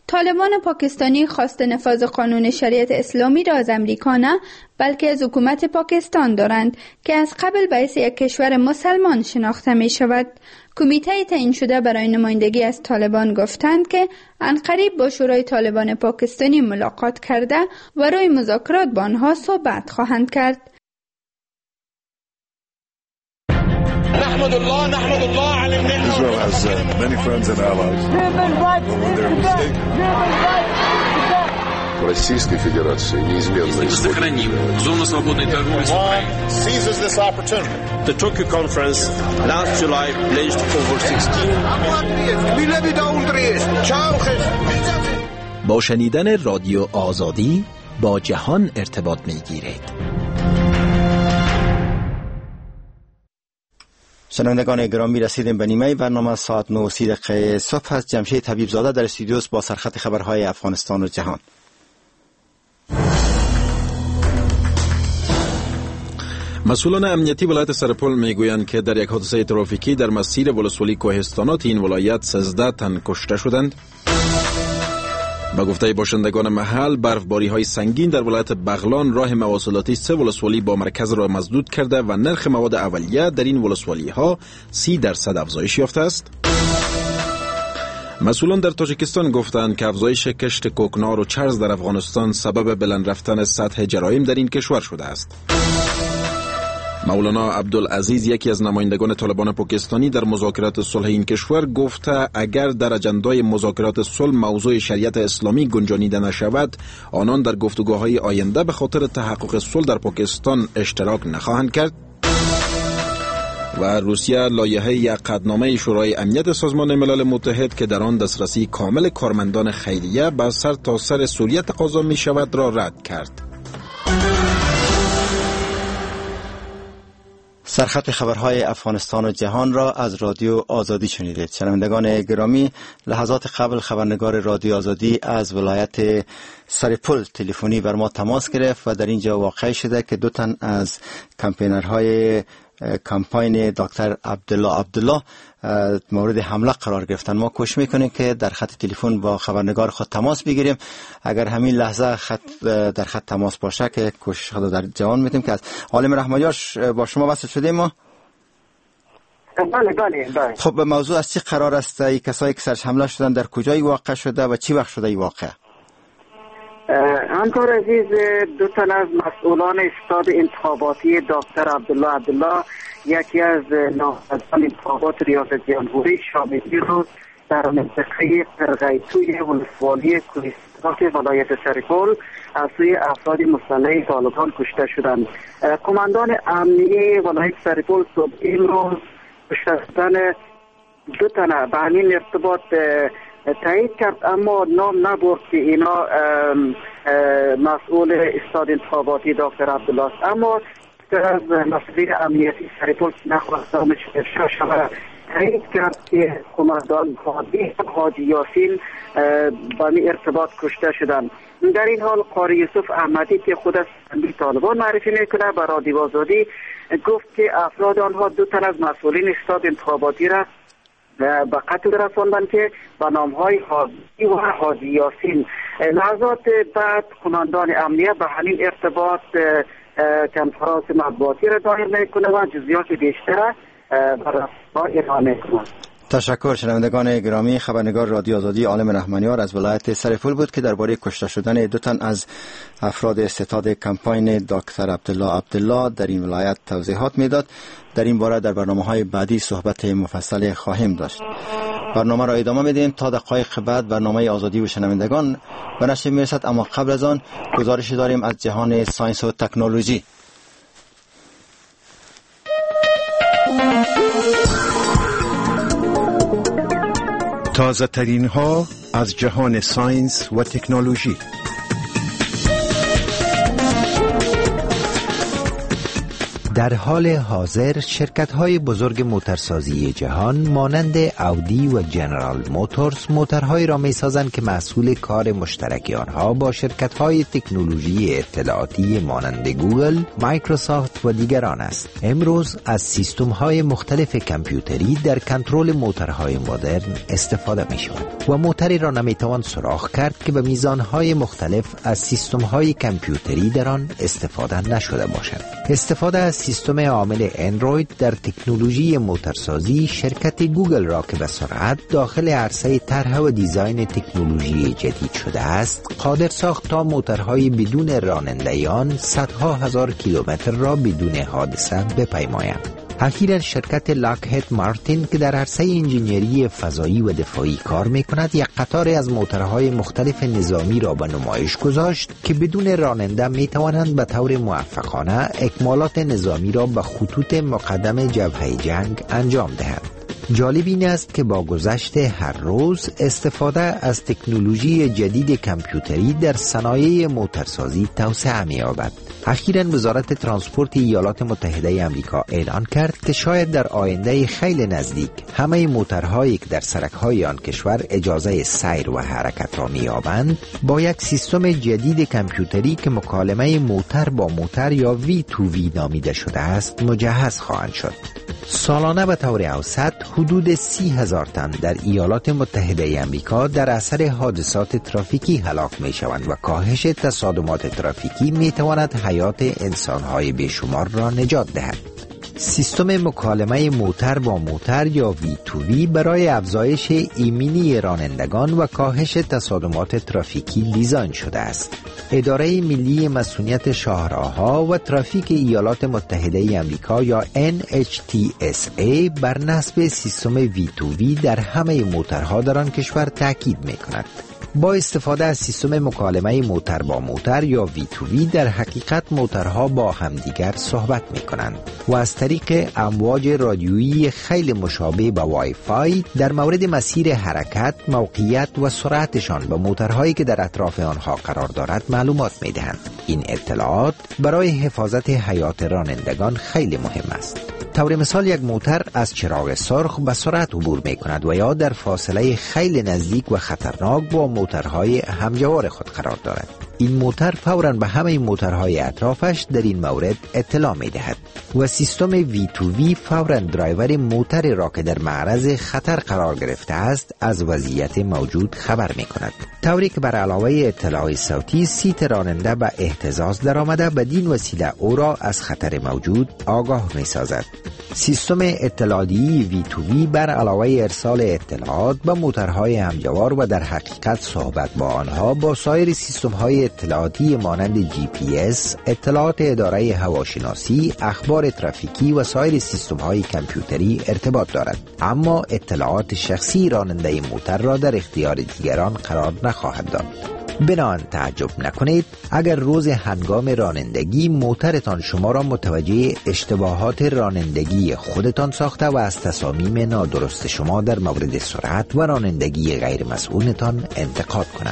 طالبان پاکستانی خواست نفاذ قانون شریعت اسلامی را از امریکا نه بلکه از حکومت پاکستان دارند که از قبل به حیث یک کشور مسلمان شناخته می شود. کمیته تعیین شده برای نمایندگی از طالبان گفتند که عنقریب با شورای طالبان پاکستانی ملاقات کرده و روی مذاکرات با آنها صحبت خواهند کرد. نحمد الله نحمد الله على النعمة. Israel has uh, many friends and allies. Российской Федерации неизменно сохраним зону свободной торговли с Украиной. Seizes this opportunity. The Tokyo conference last July pledged over sixteen با شنیدن رادیو آزادی با جهان ارتباط می‌گیرید. شنوندگان گرامی، رسیدیم به نیمه برنامه. ساعت نه و سی دقیقه صبح است. جمشید طبیب زاده در استودیوس با سرخط خبرهای افغانستان و جهان. مسئولان امنیتی ولایت سرپل میگویند که در یک حادثه ترافیکی در مسیر ولسوالی کوهستانات این ولایت سیزده تن کشته شدند. با گفته باشندگان محل، برفباری های سنگین در ولایت بغلان راه مواصلاتی سه ولسوالی با مرکز را مسدود کرده و نرخ مواد اولیه در این ولسوالی ها سی درصد افزایش یافته است. مسئولان در تاجیکستان گفتند که افزایش کشت کوکنار و چرز در افغانستان سبب بلند رفتن سطح جرایم در این کشور شده است. مولانا عبدالعزیز، یکی از نمایندگان طالبان پاکستانی در مذاکرات صلح این کشور، گفته اگر در اجندای مذاکرات صلح موضوع شریعت اسلامی گنجانیده نشود، آنان در گفتگوهای آینده به خاطر تحقق صلح در پاکستان اشتراک نخواهند کرد. و روسیه لایحه یک عقدنامه شورای امنیت سازمان ملل متحد که در آن دسترسی کامل کارمندان خیریه به سر تا سر سوریه تقاضا می شود را رد کرد. سرخط خبرهای افغانستان و جهان را از رادیو آزادی شنیدید. شنوندگان گرامی، لحظات قبل خبرنگار رادیو آزادی از ولایت سرپل تلفنی بر ما تماس گرفت و در اینجا واقع شده که دو تن از کمپینرهای کمپاین دکتر عبدالله عبدالله مورد حمله قرار گرفتن. ما کوشش میکنیم که در خط تلفن با خبرنگار خود تماس بگیریم. اگر همین لحظه خط در خط تماس باشه که کوشش خود در جوان میتیم که از عالم رحمانیار با شما وصل شدیم. ما بله بله بله. خب موضوع از چی قرار است؟ این کسایی که سرش حمله شدن در کجای واقع شده و چی وقت شده این واقع؟ همکار عزیز، دو تن از مسئولان استاد انتخاباتی دکتر عبدالله عبدالله، یکی از نامزدان انتخابات ریاست جمهوری شامیدی رو در منطقه قرغیتوی ولسوالی کوهستانات ولایت سرپل از سوی افراد مسلح طالبان کشته شدند. کماندان امنیه ولایت سرپل صبح امروز کشته شدن دو تن به همین ارتباط تایید کرد، اما نام نبرد که اینا مسئول استاد انتخاباتی دکتر عبدالله است. اما از مسئول امنیتی سرپل نخواست نامش افشا شود تایید کرد که کماندان حاجی حاجی یاسین با می ارتباط کشته شدند. در این حال قاری یوسف احمدی که خود از طالبان معرفی میکنه به رادیو آزادی گفت که افراد آنها دو تن از مسئولین استاد انتخاباتی را به قتل رساندن که به نامهای حاجی و حاجی یاسین. لحظات بعد کماندان امنیت به همین ارتباط کنفرانس مطبوعاتی را دایر میکنه و جزئیات بیشتر برای اعلام میکنه. تشکر. شنوندگان گرامی، خبرنگار رادیو آزادی عالم رحمانیار از ولایت سرپل بود که درباره کشته شدن دو تن از افراد ستاد کمپاین دکتر عبدالله عبدالله در این ولایت توضیحات میداد. در این باره در برنامه‌های بعدی صحبت مفصل خواهیم داشت. برنامه را ادامه میدیم تا دقایق بعد برنامه آزادی و شنوندگان به نشر میرسد، اما قبل از آن گزارشی داریم از جهان ساینس و تکنولوژی. تازه ترین ها از جهان ساینس و تکنولوژی. در حال حاضر شرکت‌های بزرگ موترسازی جهان مانند اودی و جنرال موتورز موترهایی را می‌سازند که محصول کار مشترک آنها با شرکت‌های تکنولوژی اطلاعاتی مانند گوگل، مایکروسافت و دیگران است. امروز از سیستم‌های مختلف کامپیوتری در کنترل موترهای مدرن استفاده می‌شود و موتری را نمی‌توان سوراخ کرد که به میزان‌های مختلف از سیستم‌های کامپیوتری در آن استفاده نشده باشد. استفاده از سیستم عامل اندروید در تکنولوژی موترسازی شرکت گوگل را که به سرعت داخل عرصه طرح و دیزاین تکنولوژی جدید شده است، قادر ساخت تا موترهای بدون راننده آن صدها هزار کیلومتر را بدون حادثه بپیمایند. اخیراً شرکت لاکهید مارتین که در عرصه انجینیری فضایی و دفاعی کار می‌کند، یک قطار از موترهای مختلف نظامی را به نمایش گذاشت که بدون راننده می‌توانند به طور موفقانه اکمالات نظامی را به خطوط مقدم جبهه جنگ انجام دهند. جالب این است که با گذشت هر روز استفاده از تکنولوژی جدید کامپیوتری در صنایع موترسازی توسعه می‌یابد. اخیراً وزارت ترانسپورت ایالات متحده آمریکا اعلان کرد که شاید در آینده خیلی نزدیک همه موترهایی که در سرک‌های آن کشور اجازه سیر و حرکت را می‌یابند با یک سیستم جدید کامپیوتری که مکالمه موتر با موتر یا وی تو وی نامیده شده است مجهز خواهند شد. سالانه به طور اوسط حدود سی هزار تن در ایالات متحده آمریکا در اثر حادثات ترافیکی هلاک می شوند و کاهش تصادمات ترافیکی می تواند حیات انسانهای بیشمار را نجات دهد. سیستم مکالمه موتر با موتر یا وی تو وی برای افزایش ایمنی رانندگان و کاهش تصادمات ترافیکی دیزاین شده است. اداره ملی مسئولیت شاهراه‌ها و ترافیک ایالات متحده آمریکا یا ان اچ تی اس ای بر نصب سیستم وی تو وی در همه موترها در آن کشور تاکید می‌کند. با استفاده از سیستم مکالمه موتر با موتر یا وی تو وی در حقیقت موترها با همدیگر صحبت می کنند و از طریق امواج رادیویی خیلی مشابه به وای فای در مورد مسیر حرکت، موقعیت و سرعتشان به موترهایی که در اطراف آنها قرار دارد معلومات می دهند. این اطلاعات برای حفاظت حیات رانندگان خیلی مهم است. طور مثال یک موتر از چراغ سرخ به سرعت عبور می کند و یا در فاصله خیلی نزدیک و خطرناک با موترهای همجوار خود قرار دارد. این موتر فوراً به همه موترهای اطرافش در این مورد اطلاع می دهد و سیستم وی تو وی فوراً درایور موتر را که در معرض خطر قرار گرفته است از وضعیت موجود خبر می کند. طوری که بر علاوه اطلاع صوتی سیت راننده به اهتزاز در آمده بدین وسیله او را از خطر موجود آگاه می سازد. سیستم اطلاعی وی تو وی بر علاوه ارسال اطلاعات به موترهای همجوار و در حقیقت صحبت با آنها با سایر سیستم‌های اطلاعاتی مانند جی پی اس، اطلاعات اداره هواشناسی، اخبار ترافیکی و سایر سیستم‌های کامپیوتری ارتباط دارد. اما اطلاعات شخصی راننده موتر را در اختیار دیگران قرار نخواهد داد. بنابراین تعجب نکنید اگر روز هنگام رانندگی موترتان شما را متوجه اشتباهات رانندگی خودتان ساخته و از تصامیم نادرست شما در مورد سرعت و رانندگی غیر مسئولتان انتقاد کند.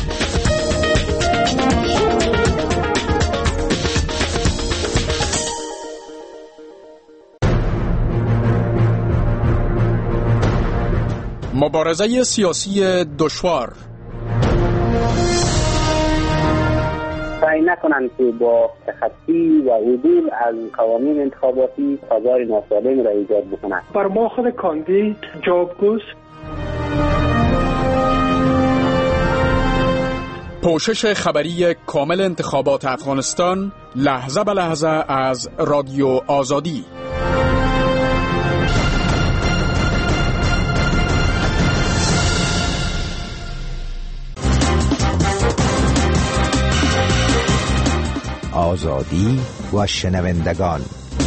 مبارزه سیاسی دشوار. سعی نکنند که با تخطی و عدول از قوانین انتخاباتی فضای ناسالم را ایجاد بکنند. بر ما خود کاندید جوابگوست. پوشش خبری کامل انتخابات افغانستان لحظه به لحظه از رادیو آزادی. آزادی و شنوندگان.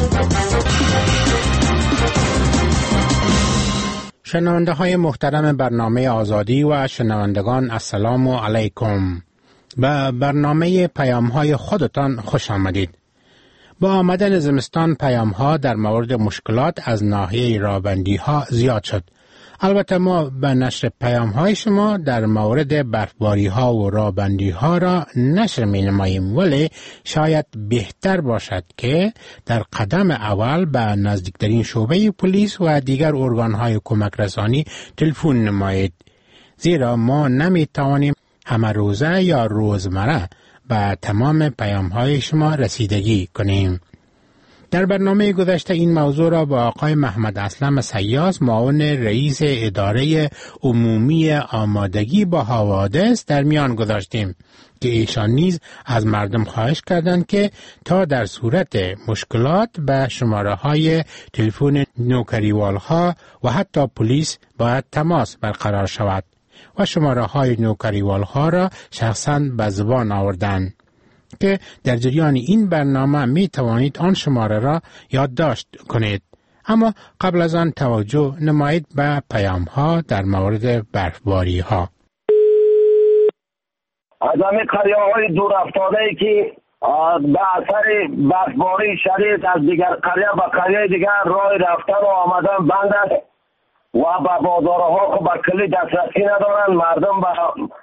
شنونده های محترم برنامه آزادی و شنوندگان، السلام علیکم. به برنامه پیام های خودتان خوش آمدید. با آمدن زمستان پیام ها در مورد مشکلات از ناحیه رابندی ها زیاد شد. البته ما به نشر پیام های شما در مورد برفباری ها و رابندی ها را نشر می نماییم، ولی شاید بهتر باشد که در قدم اول به نزدیکترین شعبه پلیس و دیگر ارگان های کمک رسانی تلفن نمایید، زیرا ما نمی توانیم همه روزه یا روزمره به تمام پیام های شما رسیدگی کنیم. در برنامه گذشته این موضوع را با آقای محمد اسلم سیاس، معاون رئیس اداره عمومی آمادگی با حوادث، در میان گذاشتیم که ایشان نیز از مردم خواهش کردند که تا در صورت مشکلات به شماره های تلفن نوکریوال ها و حتی پلیس باید تماس برقرار شود و شماره های نوکریوال ها را شخصاً به زبان آوردند که در جریان این برنامه می توانید آن شماره را یادداشت کنید. اما قبل از آن توجه نمایید به پیام ها در مورد برفباری ها. از همه قریه های دور افتاده ای که به اثر برفباری شدید از دیگر قریه به قریه دیگر راه رفتن و آمدن بند است و به بازارها که به کلی دسترسی ندارند. مردم به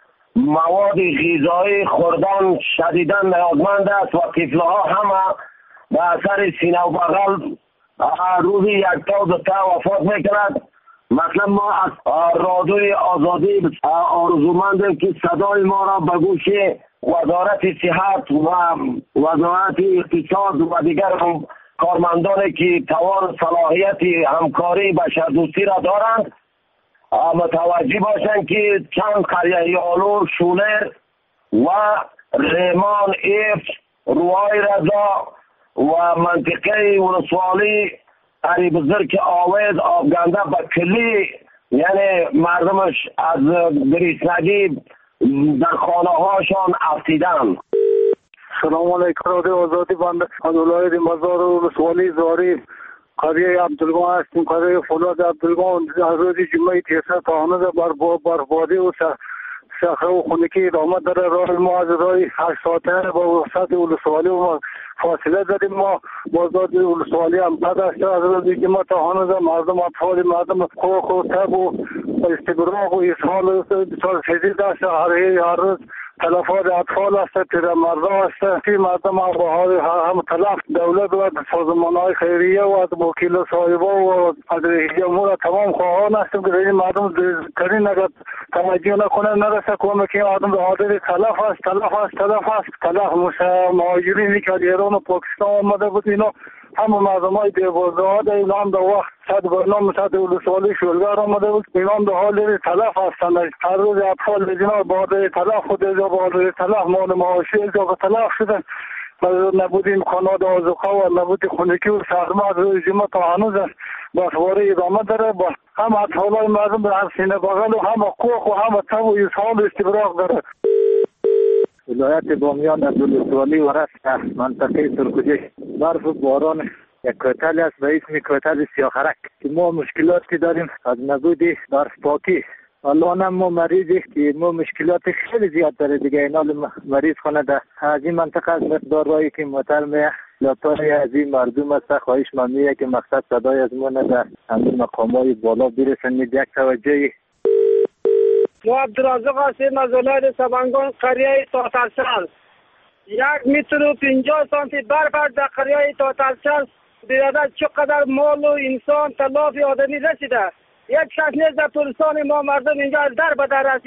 مواد غذایی خوردن شدیداً نیازمند است و طفل‌ها همه به اثر سینه و بغل روزی یک تا دو تا وفات میکنند. مثلا ما از رادیوی آزادی آرزومندیم که صدای ما را به گوش وزارت صحت و وزارت اقتصاد و دیگر کارمندانی که توان صلاحیت همکاری بشردوستی را دارند متوجه باشند که چند قریه آلور، شولر و ریمان، ایف، روای رضا و منطقه ولسوالی قریب زرک آوید آبگنده به کلی، یعنی مردمش از گریسنگی در خانه هاشان افتیدن. سلام علیکم. رادیو آزادی بنده از ولایت مزار ولسوالی زاری قریه عبدالگان هستیم. قریه فولاد عبدالگان از روز جمعه تیسه تا هنوز بربادی و صخره و خونکی ادامه داره. راه ما از راه هشت ساعته با وسط ولسوالی و فاصله داریم. ما بازداد ولسوالی هم بد است. از روز جمعه تا هنوز مردم اطفال مردم خوک و تب و استبراق و اسهال بسیار شدید است. هر روز تلفات اطفال است، تیر مردم است. که مردم هم تلف دولت و سازمان های خیریه و از وکیل صاحبه و از جمهور تمام خواهان هستیم که این مردم ترین اگر توجه نکنه نرسه کنه که مردم به حاضر تلف است تلف است تلف است تلف مهاجرینی که از ایران و پاکستان آمده بود اینا همه مردم های دیوازده ها در اینا هم در وقت صد برنامه صد ولسوالی شلگر آمده بود. اینا هم در حال تلف هستند. هر روز اطفال بزینا باده تلف خود ازا باده تلف مال معاشی ازا به تلف شدن. نبود امکانات آزوقه و نبود خونکی و سرما از روز جمعه تا هنوز بسواره ادامه داره. با هم اطفال های مردم به هم سینه بغل و هم کوخ و هم تب و اسحال و استبراق داره. ولایت بامیان از ولسوالی و رست منطقه سرکوجه برف و باران یک کوتل است به اسم کوتل سیاخرک که ما مشکلاتی داریم از نبود برف پاکی. الان هم ما مریضی که ما مشکلات خیلی زیاد داره دیگه. اینا مریض خانه ده از این منطقه از مقدار رایی که محترم لطای از این مردم است خواهش ممنوعه که مقصد صدای از ما نده همین مقام های بالا برسنید. یک توجهی ما عبدالرزاق هستیم از ولایت سبنگان قریه تاتلسل. یک متر و پنجاه سانتی برف در قریه تاتلسل بیادت چقدر مال و انسان تلاف آدمی رسیده. یک شخص نیز در پولستان ما مردم اینجا از در به در است.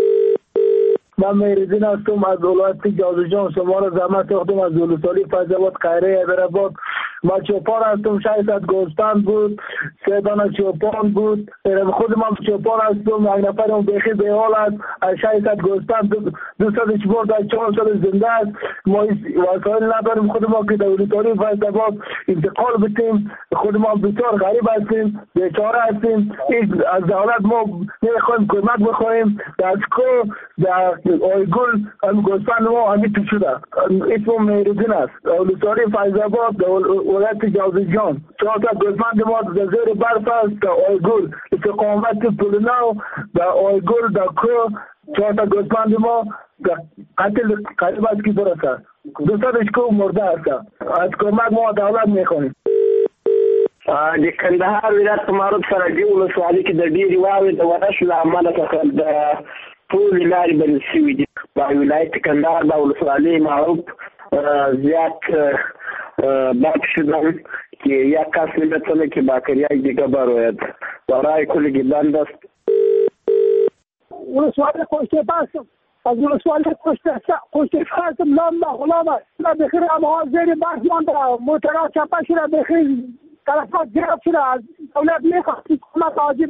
من مهردین هستم از ولایت جوزجان. شما را زحمت اخدم از ولسوالی فیض‌آباد قریه حیدرآباد. ما چوپان هستم. ششصد گوسفند بود، سه دانه چوپان بود. خود ما چوپان هستم. یک نفرم بیخی به حال است. از ششصد گوسفند دویست و چهار تا چهارصد زنده است. ما وسایل نداریم خود ما که در ولسوالی فیض‌آباد انتقال بتیم. خود ما بسیار غریب هستیم، بیچاره هستیم. از دولت ما نمیخوایم کمک بخواهیم. در کو در آیگل هم گوسفند ما همین تو شده. اسمم مهردین است. ولسوالی فیض‌آباد ولایت جوزجان. چهارصد گوسفند ما در زیر برف است. در آیگل استقامت پولناو در آیگل در کو چهارصد گوسفند ما قتل قریب است که برسد. دوستانش کو مرده است. از کمک ما دولت میخواهیم. د کندهار ولایت په معروف سرحدي ولسوالۍ کې د ډېرې واورې د ورش له امله څخه د ټولې لارې بندې شوي دي. په ولایت کندهار د ولسوالۍ معروف زیاد برق شدن که یک کس نمیتونه که با کریه دیگه باید برای کلگی بند است. ولسوالی خوشتی بستم از ولسوالی خوشتی بستم لام غلام است را بخیر همه زیر برف مانده موترها چپه شده بخیر طرفات گرفت شده از دولت میخواد حکومت عاجل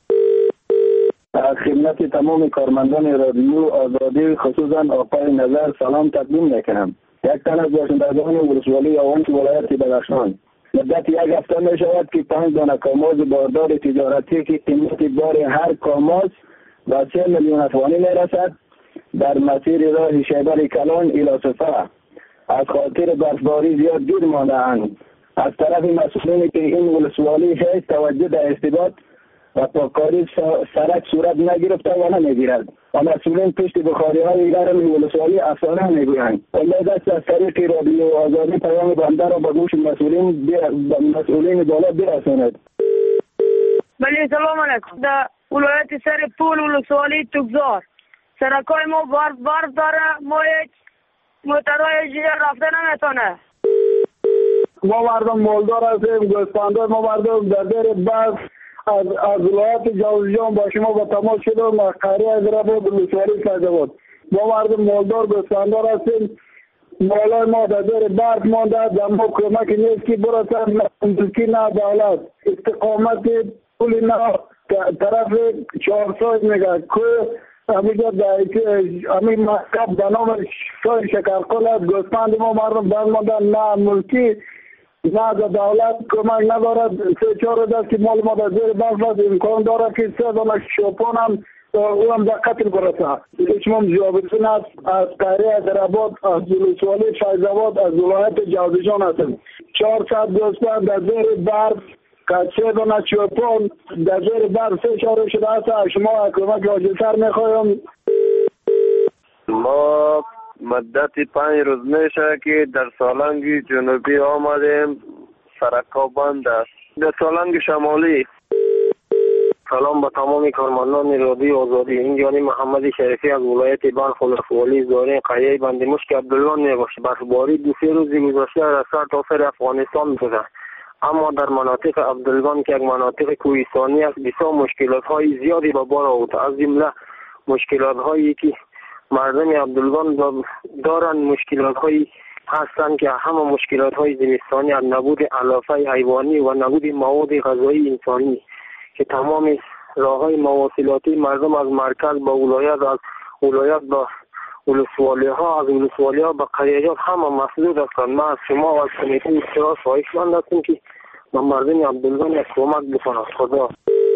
از خدمت تمام کارمندان رادیو آزادی خصوصا آقای نظر سلام تقدیم میکنم. یک تن از باشندگان ولسوالی آونج ولایت بدخشان مدت یک هفته می شود که پنج دانه کاماز باردار تجارتی که قیمت بار هر کاماز و سه میلیون افغانی می رسد در مسیر راه شیبر کلان ایلاسفه از خاطر برفباری زیاد دیر مانده اند. از طرف مسئولین که این ولسوالی هیچ توجه در ارتباط و پاککاری سرک صورت نگرفته و نمیگیرد و مسئولین پشت بخاری های گرم ولسوالی افسانه میگویند. امید است از طریق رادیو آزادی پیام بنده را به گوش مسئولین مسئولین بالا برساند. بله سلام علیکم. در ولایت سرپول ولسوالی توگزار سرکای ما برف برف داره، ما هیچ موترهای جیگر رفته نمیتونه. ما مردم مالدار هستیم، گوسفندان ما مردم در دیر برف از از ولایت جوزجان با شما با تماس شدم و قریه حیدرآباد ولسوالی فیض‌آباد. ما مردم مالدار گوسفندان هستیم، مالای ما در دیر برف مانده، در ما کمک نیست که برسن نه امریکی نه دولت. استقامت پولی نه طرف چهار سال میگه که همینجا در همین مکتب به نام شای شکرقل است. گوسفند ما مردم بند ماندن، نه ملکی نه دولت کمک ندارد. سه چهار روز است که مال ما در زیر برف است. امکان دارد که سه دانه شوپان هم او هم در قتل برسد. اسمم جابرسون است، از قریه حیدرآباد، از ولسوالی فیض‌آباد، از ولایت جوزجان هستم. چهارصد گوسفند در زیر برف کچه دانه شوپان در زیر برف سه چهار روز شده است. شما کمک عاجل‌تر میخوایم. ما مدت پنج روز میشه که در سالنگ جنوبی آمدیم، سرکا بند است. در سالنگ شمالی. سلام به تمام کارمندان رادیو آزادی. این یعنی محمد شریفی از ولایت بلخ ولسوالی زارین قریه بند مشک عبدالله میباشه. برفباری دو سه روزی گذشته از سر تا سر افغانستان میگذشت، اما در مناطق عبدالگان که یک مناطق کوهستانی است بسیار مشکلات های زیادی به بار آورد. از جمله مشکلات هایی که مردم عبدالگان دارن مشکلات هایی هستند که همه مشکلات های زمستانی از نبود علافه حیوانی و نبود مواد غذایی انسانی که تمام راه های مواصلاتی مردم از مرکز به ولایت، از ولایت به ولسوالی ها، از ولسوالی ها به قریه‌جات همه مسدود هستند. ما از شما و از کمیته اصلاح خواهشمند هستیم که به مردم عبدالگان یک کمک بکنند. خدا.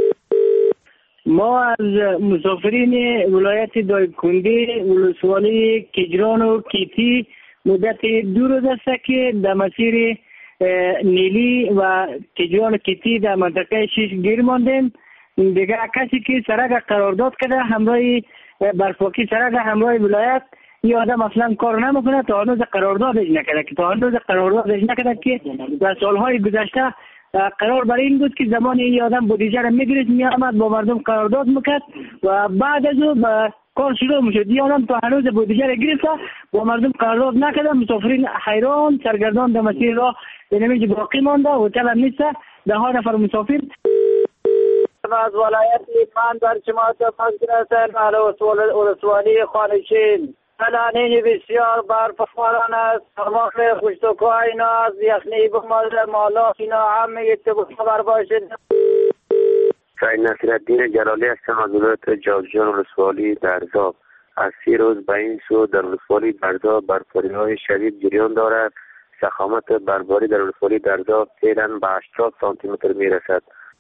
ما از مسافرین ولایت دایکنده ولسوالی کجران و کیتی مدت دو روز است که در مسیر نیلی و کجران و کیتی در منطقه شیش گیر ماندیم. دیگه کسی که سرک قرارداد کرده همراه برفاکی سرک همراه ولایت این آدم اصلا کار نمیکنه، تا هنوز قراردادش نکرده که تا هنوز قراردادش نکرده که در سالهای گذشته قرار برای این بود که زمان این آدم بودجه را میگرفت میامد با مردم قرارداد میکرد و بعد از او کار شروع میشد. این آدم تا هنوز بودجه را گرفته با مردم قرارداد نکرده. مسافرین حیران سرگردان در مسیر راه بنمیج باقی مانده و چلم نیسته. ده ها نفر مسافر از ولایت من در شما تفاصیل هستم ولسوالی خانشین فلانین بسیار برفباران است. تمام خشتک‌های اینا از یخنی بمالد مالا اینا همه اتباق خبر باشد. سعید نصیرالدین جلالی هستم از ولایت جوزجان ولسوالی درزا. از سی روز به این سو در ولسوالی درزا برفباری‌های شدید جریان دارد. ضخامت برفباری در ولسوالی درزا فعلا به هشتاد سانتی متر میرسد.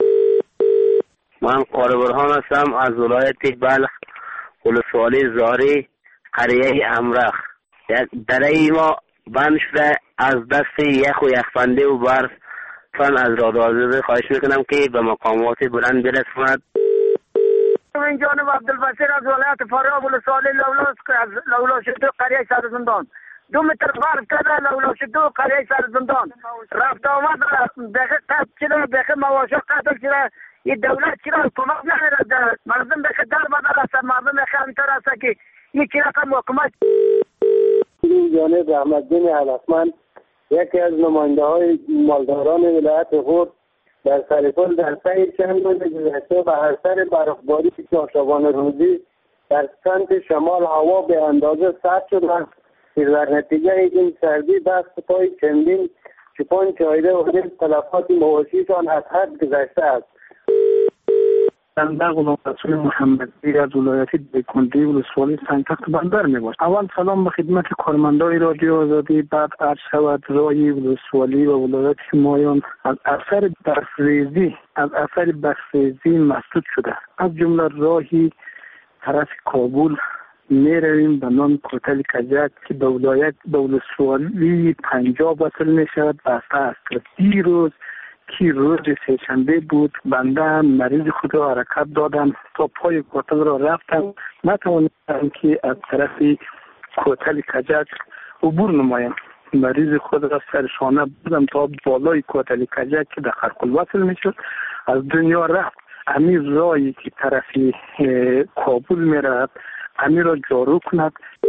من قاربرهان هستم از ولایت بلخ ولسوالی زاری قریه امرخ. دره ما بند شده از دست یخ و یخبنده و برف. فن از رادیو خواهش میکنم که به مقامات بلند برساند. من جانب عبدالبصیر از ولایت فاریاب ولسوالی لولاس از لولاس قریه صدر زندان. دو متر برف کرده لولاش دو قریه سر زندان رفت آمد بخی قتل شده بخی مواشا قتل شده این دولت چرا کمک نمیره مردم بخی در بدل است مردم بخی همینطور است که این چی رقم حکومت جانب احمددین علفمند یکی از نماینده های مالداران ولایت خود در سرپل در طی چند روز گذشته به اثر برفباری چهارشنبه روزی در سمت شمال هوا به اندازه سرد شد است که در نتیجه این سردی دست پای چندین چپان چایده و تلفات مواشیشان از حد گذشته است. بنده غلام رسول محمدی از ولایت دایکنډي ولسوالۍ سنگتخت بندر میباشد. اول سلام به خدمت کارمندان رادیو آزادی، بعد عرض شود رای ولسوالی و ولایت همایون از اثر برفریزی از اثر برفریزی مسدود شده. از جمله راهی طرف کابل می رویم به نام کوتل کجک که به ولایت به ولسوالی پنجاب وصل می شود بسته است. دیروز که روز سه‌شنبه بود بنده مریض خود را حرکت دادم تا پای کوتل را رفتم نتوانستم که از طرف کوتل کجک عبور نمایم. مریض خود را سر شانه بردم تا بالای کوتل کجک که در خرقل وصل می شد از دنیا رفت. امیر رایی که طرفی کابل می رود امیر را جارو کند.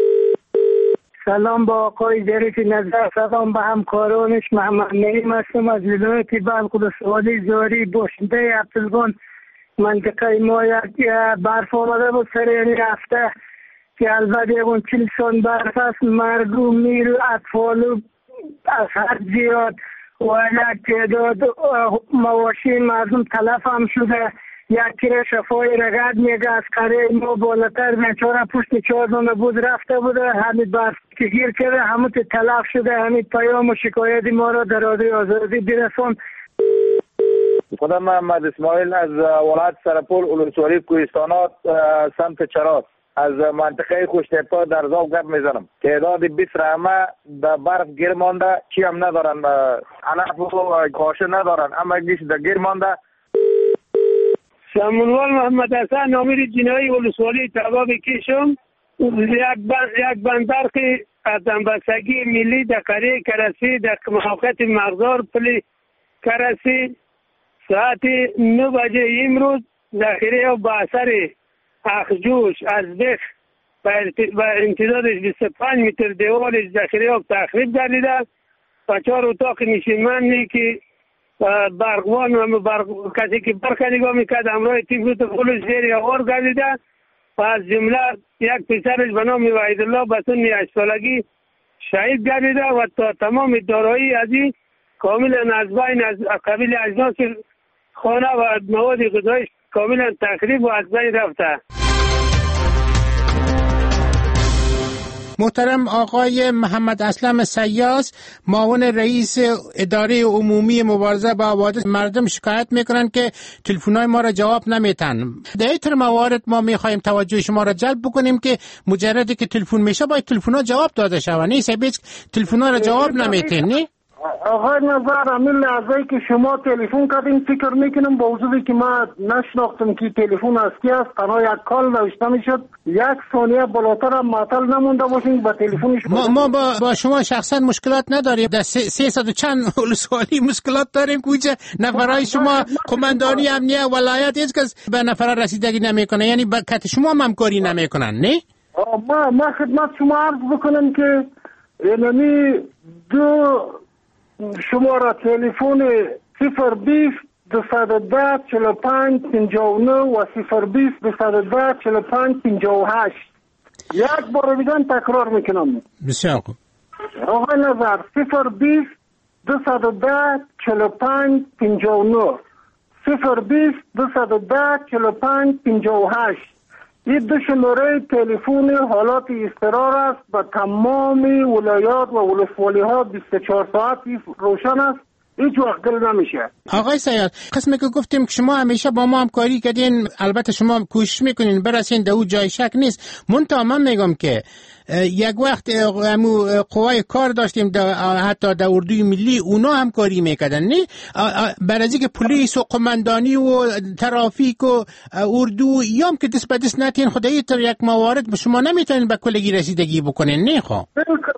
سلام با آقای ظریف نظر، سلام به همکارانش. محمد نعیم هستم از ولایت بلخ ولسوالی زاری باشنده عبدالگان. منطقه ما یک برف آمده بود سر این هفته که البته اون چل سان برف است. مردم میر اطفال از حد زیاد و یک تعداد مواشی مردم تلف هم شده. یک کره شفای رگد میگه از کره ما بالاتر بیچاره پشت چهارم بود رفته بوده همین برف که گیر کرده همون تلف شده. همین پیام و شکایت ما را در رادیو آزادی برسون. خودم محمد اسماعیل از ولایت سرپل ولسوالی کوهستانات سمت چراس از منطقه خوشتپا در زاو گپ میزنم. تعداد بیست رحمه در برف گیر مانده، چی هم ندارن، علف و کاشه ندارن، اما گیش در گیر مانده. شمونوال محمد حسن نامیر جنایی ولسوالی تباب کشم. یک بند یک بندر که از دنبستگی ملی در قریه کرسی در محوقت مغزار پلی کرسی ساعت نه بجه امروز ذخیره و با اثر اخجوش از بخ و امتدادش بیست و پنج متر دیوالش ذخیره و تخریب گردیده و چهار اتاق نشیمنی که برقوان و برق... کسی که برق نگاه میکرد همراه تیفوت خلوش زیر آوار گردیده و از جمله یک پسرش به نام وحیدالله به سن هشت سالگی شهید گردیده و تا تمام دارایی از این کاملا از بین از قبیل اجناس خانه و مواد غذایی کاملا تخریب و از بین رفته. محترم آقای محمد اسلم سیاس، معاون رئیس اداره عمومی مبارزه با حوادث، مردم شکایت میکنن که تلفن‌های ما را جواب نمیتن. در این موارد ما میخوایم توجه شما را جلب بکنیم که مجردی که تلفن میشه باید تلفن‌ها جواب داده شود. نیست بیچ تلفن‌ها را جواب نمیتین. نه آقای نظر همین لحظه‌ای که شما تلفن کردین فکر میکنم با وجودی که ما نشناختم که تلفن از کی است تنها یک کال نوشته میشد یک ثانیه بالاتر هم معطل نمونده باشین با تلفنش. ما, ما با, با شما شخصا مشکلات نداریم. در سیصد و چند ولسوالی مشکلات داریم که نفرای شما قماندانی امنیه ولایت هیچ کس به نفر رسیدگی نمیکنه، یعنی با کت شما هم همکاری نمیکنن. نه ما ما خدمت شما عرض بکنم که یعنی دو شماره تلفن صفر بیست دویست و ده چهل و پنج پنجاه و نه و صفر بیست دویست و ده چهل و پنج پنجاه و هشت یک بار دیگه تکرار میکنم. بسیار خوب. آقای نظر صفر بیست دویست و ده چهل و پنج پنجاه و نه صفر بیست دویست و ده چهل و پنج پنجاه و هشت این دو شماره تلفن حالات اضطرار است و تمام ولایات و ولسوالی ها بیست و چهار ساعتی روشن است، هیچ وقت گل نمیشه. آقای سیاد، قسمی که گفتیم که شما همیشه با ما همکاری کردین، البته شما کوشش میکنین برسین در اون جای شک نیست. منتها من میگم که یک وقت قوای کار داشتیم حتی در اردوی ملی اونا همکاری میکردن، نه برای که پلیس و قماندانی و ترافیک و اردو یام که دست به دست نتین خدایی تر یک موارد به شما نمیتونین به کلگی رسیدگی بکنین. نه خب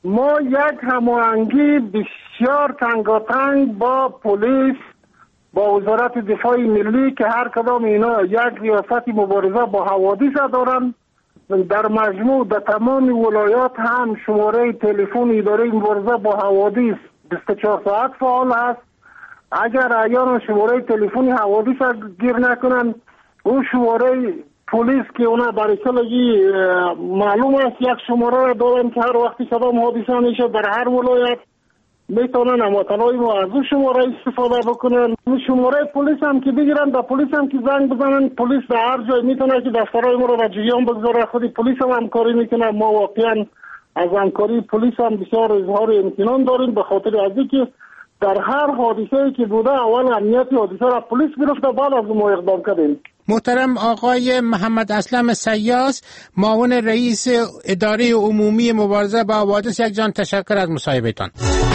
ما یک هماهنگی بسیار تنگاتنگ با پلیس، با وزارت دفاع ملی که هر کدام اینا یک ریاست مبارزه با حوادث دارن، در مجموع در تمام ولایات هم شماره تلفن اداره مبارزه با حوادث بیست و چهار ساعت فعال است. اگر ایان شماره تلفن حوادث گیر نکنن، اون شماره پلیس که اونا برای سالگی معلوم است یک شماره دارن که هر وقتی کدام حادثه میشه در هر ولایت میتونن هموطنای ما از اون شماره استفاده بکنن. شماره پلیس هم که بگیرن، در پلیس هم که زنگ بزنن، پلیس در هر جای میتونه که دفترهای ما رو در جریان بگذاره. خودی پلیس هم همکاری میکنه. ما واقعا از همکاری پلیس هم بسیار اظهار امتنان داریم، به خاطر از اینکه در هر حادثه‌ای که بوده اول امنیت حادثه را پلیس گرفته، بعد از ما اقدام کردیم. محترم آقای محمد اسلم سیاس، معاون رئیس اداره عمومی مبارزه با حوادث، یک جان تشکر از مصاحبهتان.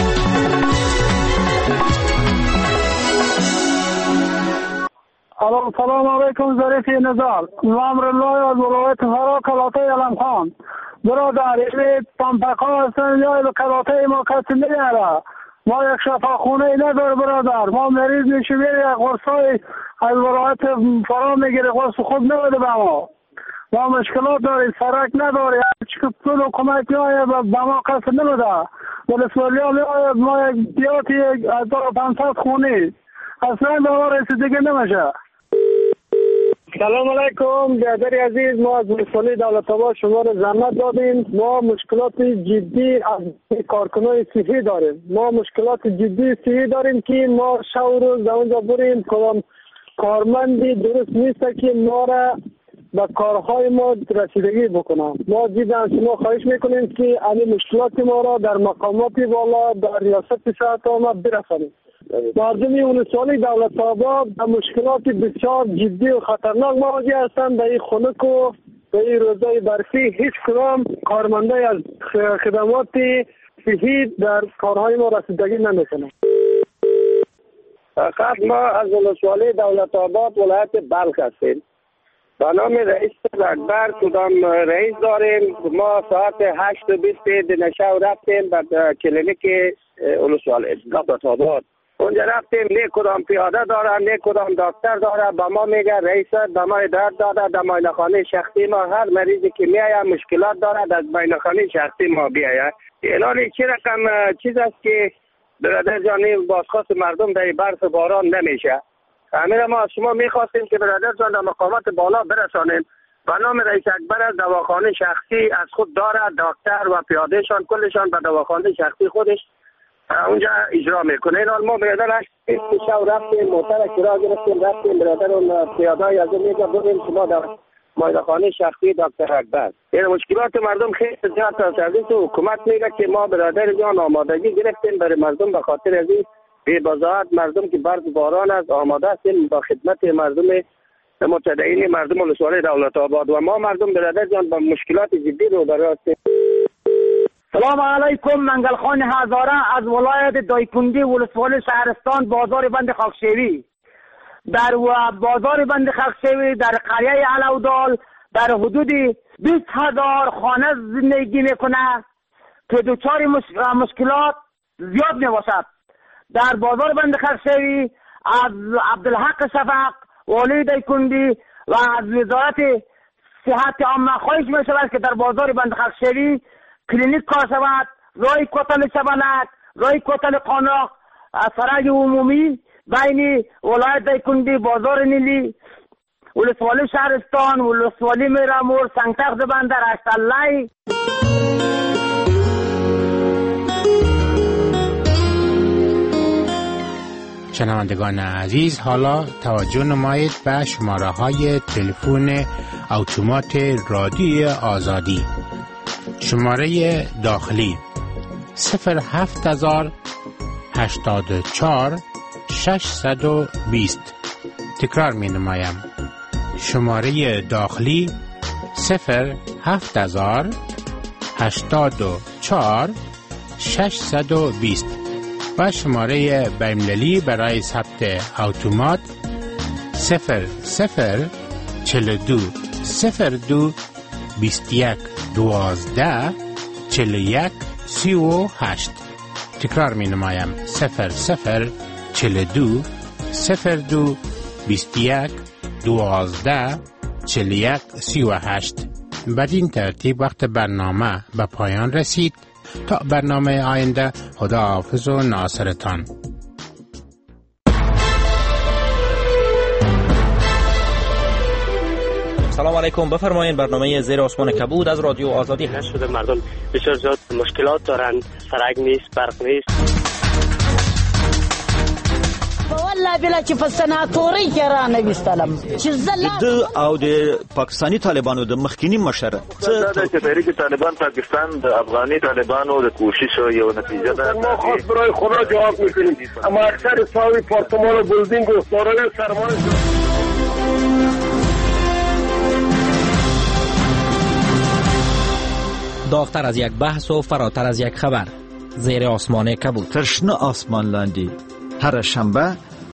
سلام علیکم ظریف نزار، امر الله از ولایت هرا کلاته علم خان. برادر این پمپکا هستن یا کلاته ما کسی نمیاره. ما یک شفاخونه نداره برادر. ما مریض میشیم یک قرصای از ولایت فرا میگیره، قرص خود نمیده به ما. ما مشکلات داریم، سرک نداره، چه پول و کمک میآید به ما کسی نمیده. ولسوالی ها میآید، ما یک دیاتی هزار و پانصد خونه اصلا به ما رسیدگی نمیشه. سلام علیکم برادر عزیز، ما از ولسوالی دولت آباد شما رو زحمت دادیم. ما مشکلات جدی از کارکنای صحی داریم. ما مشکلات جدی صحی داریم که ما شب روز در اونجا بریم، کدام کارمندی درست نیست که ما را به کارهای ما رسیدگی بکنم. ما جدا شما خواهش میکنیم که این مشکلات ما را در مقامات بالا در ریاست صحت عامه برسانیم. مردم ولسوالی دولت آباد در مشکلات بسیار جدی و خطرناک مواجه هستند. در این خنک و در این روزهای برفی هیچ کدام کارمنده از خدمات صحی در کارهای ما رسیدگی نمیکنند. فقط ما از ولسوالی دولت آباد ولایت بلخ هستیم. به نام رئیس اکبر کدام رئیس داریم. ما ساعت هشت و بیست دنشو رفتیم به کلینیک ولسوالی دولت آباد. اونجا رفتیم، نه کدام پیاده داره، نه کدام دکتر داره. به ما میگه رئیس به ما درد داده در معاینه‌خانه شخصی ما. هر مریضی که میآید مشکلات داره در معاینه‌خانه شخصی ما بیاید. الان چه رقم چیز است که برادر جانی بازخواست مردم در برف باران نمیشه. همین ما از شما میخواستیم که برادر جان در مقامات بالا برسانیم. به نام رئیس اکبر از دواخانه شخصی از خود داره، دکتر و پیادهشان کلشان به دواخانه شخصی خودش اونجا اجرا میکنه. این ما برادر شو رفتیم، موتر کرا گرفتیم، رفتیم برادر اون پیاده‌ای از اون میگه بریم شما در معاینه‌خانه شخصی دکتر اکبر. این مشکلات مردم خیلی زیاد است. از این حکومت میگه که ما برادر جان آمادگی گرفتیم برای مردم، به خاطر از این به بازار مردم که برف باران است آماده هستیم با خدمت مردم متدین مردم ولسوالی دولت آباد و ما مردم برادر جان با مشکلات جدی روبرو هستیم. سلام علیکم، منگل خان هزاره از ولایت دایکندی ولسوالی شهرستان بازار بند خاکشیری. در بازار بند خاکشیری در قریه علودال در حدود بیست هزار خانه زندگی میکنه که دوچار مشکلات زیاد میباشد. در بازار بند خاکشیری از عبدالحق شفق والی دایکندی و از وزارت صحت عامه خواهش میشود که در بازار بند خاکشیری کلینیک کار شود، رای کوتل شبانک، رای کوتل قانق، سرای عمومی بین ولایت دایکندی، بازار نیلی، ولسوالی شهرستان، ولسوالی میرامور، سنگتخت بندر، اشتالای. شنوندگان عزیز، حالا توجه نمایید به شماره های تلفن اتومات رادیوی آزادی. شماره داخلی صفر هفت هزار هشتاد و چهار ششصد و بیست. تکرار می نمایم. شماره داخلی صفر هفت هزار هشتاد و چهار ششصد و بیست و شماره بین‌المللی برای ثبت اتومات صفر صفر چهل و دو صفر دو بیست و یک دوازده چهل و یک سی و هشت. تکرار می نمایم. صفر صفر چل دو صفر دو بیست یک دوازده چل یک سی و هشت. بدین ترتیب وقت برنامه به پایان رسید. تا برنامه آینده، خدا حافظ و ناصرتان. سلام علیکم. بفرمایید. برنامه زیر آسمان کبود از رادیو آزادی هست. شده مردم بسیار زیاد مشکلات دارند، سرک نیست، برق نیست. والله بلا چې په سناتوري کې را نویستلم چې د او د پاکستانی طالبانو د مخکینی مشر څه د تحریک طالبان پاکستان د افغاني طالبانو د کوشش یو نتیجه ده. ما خاص برای خدا جواب میکنیم، اما اکثر ساوی پارتمان و بلدینگ و دارای سرمایه داغتر از یک بحث و فراتر از یک خبر. زیر آسمان کبود. ترشنه آسمان لاندی هر شنبه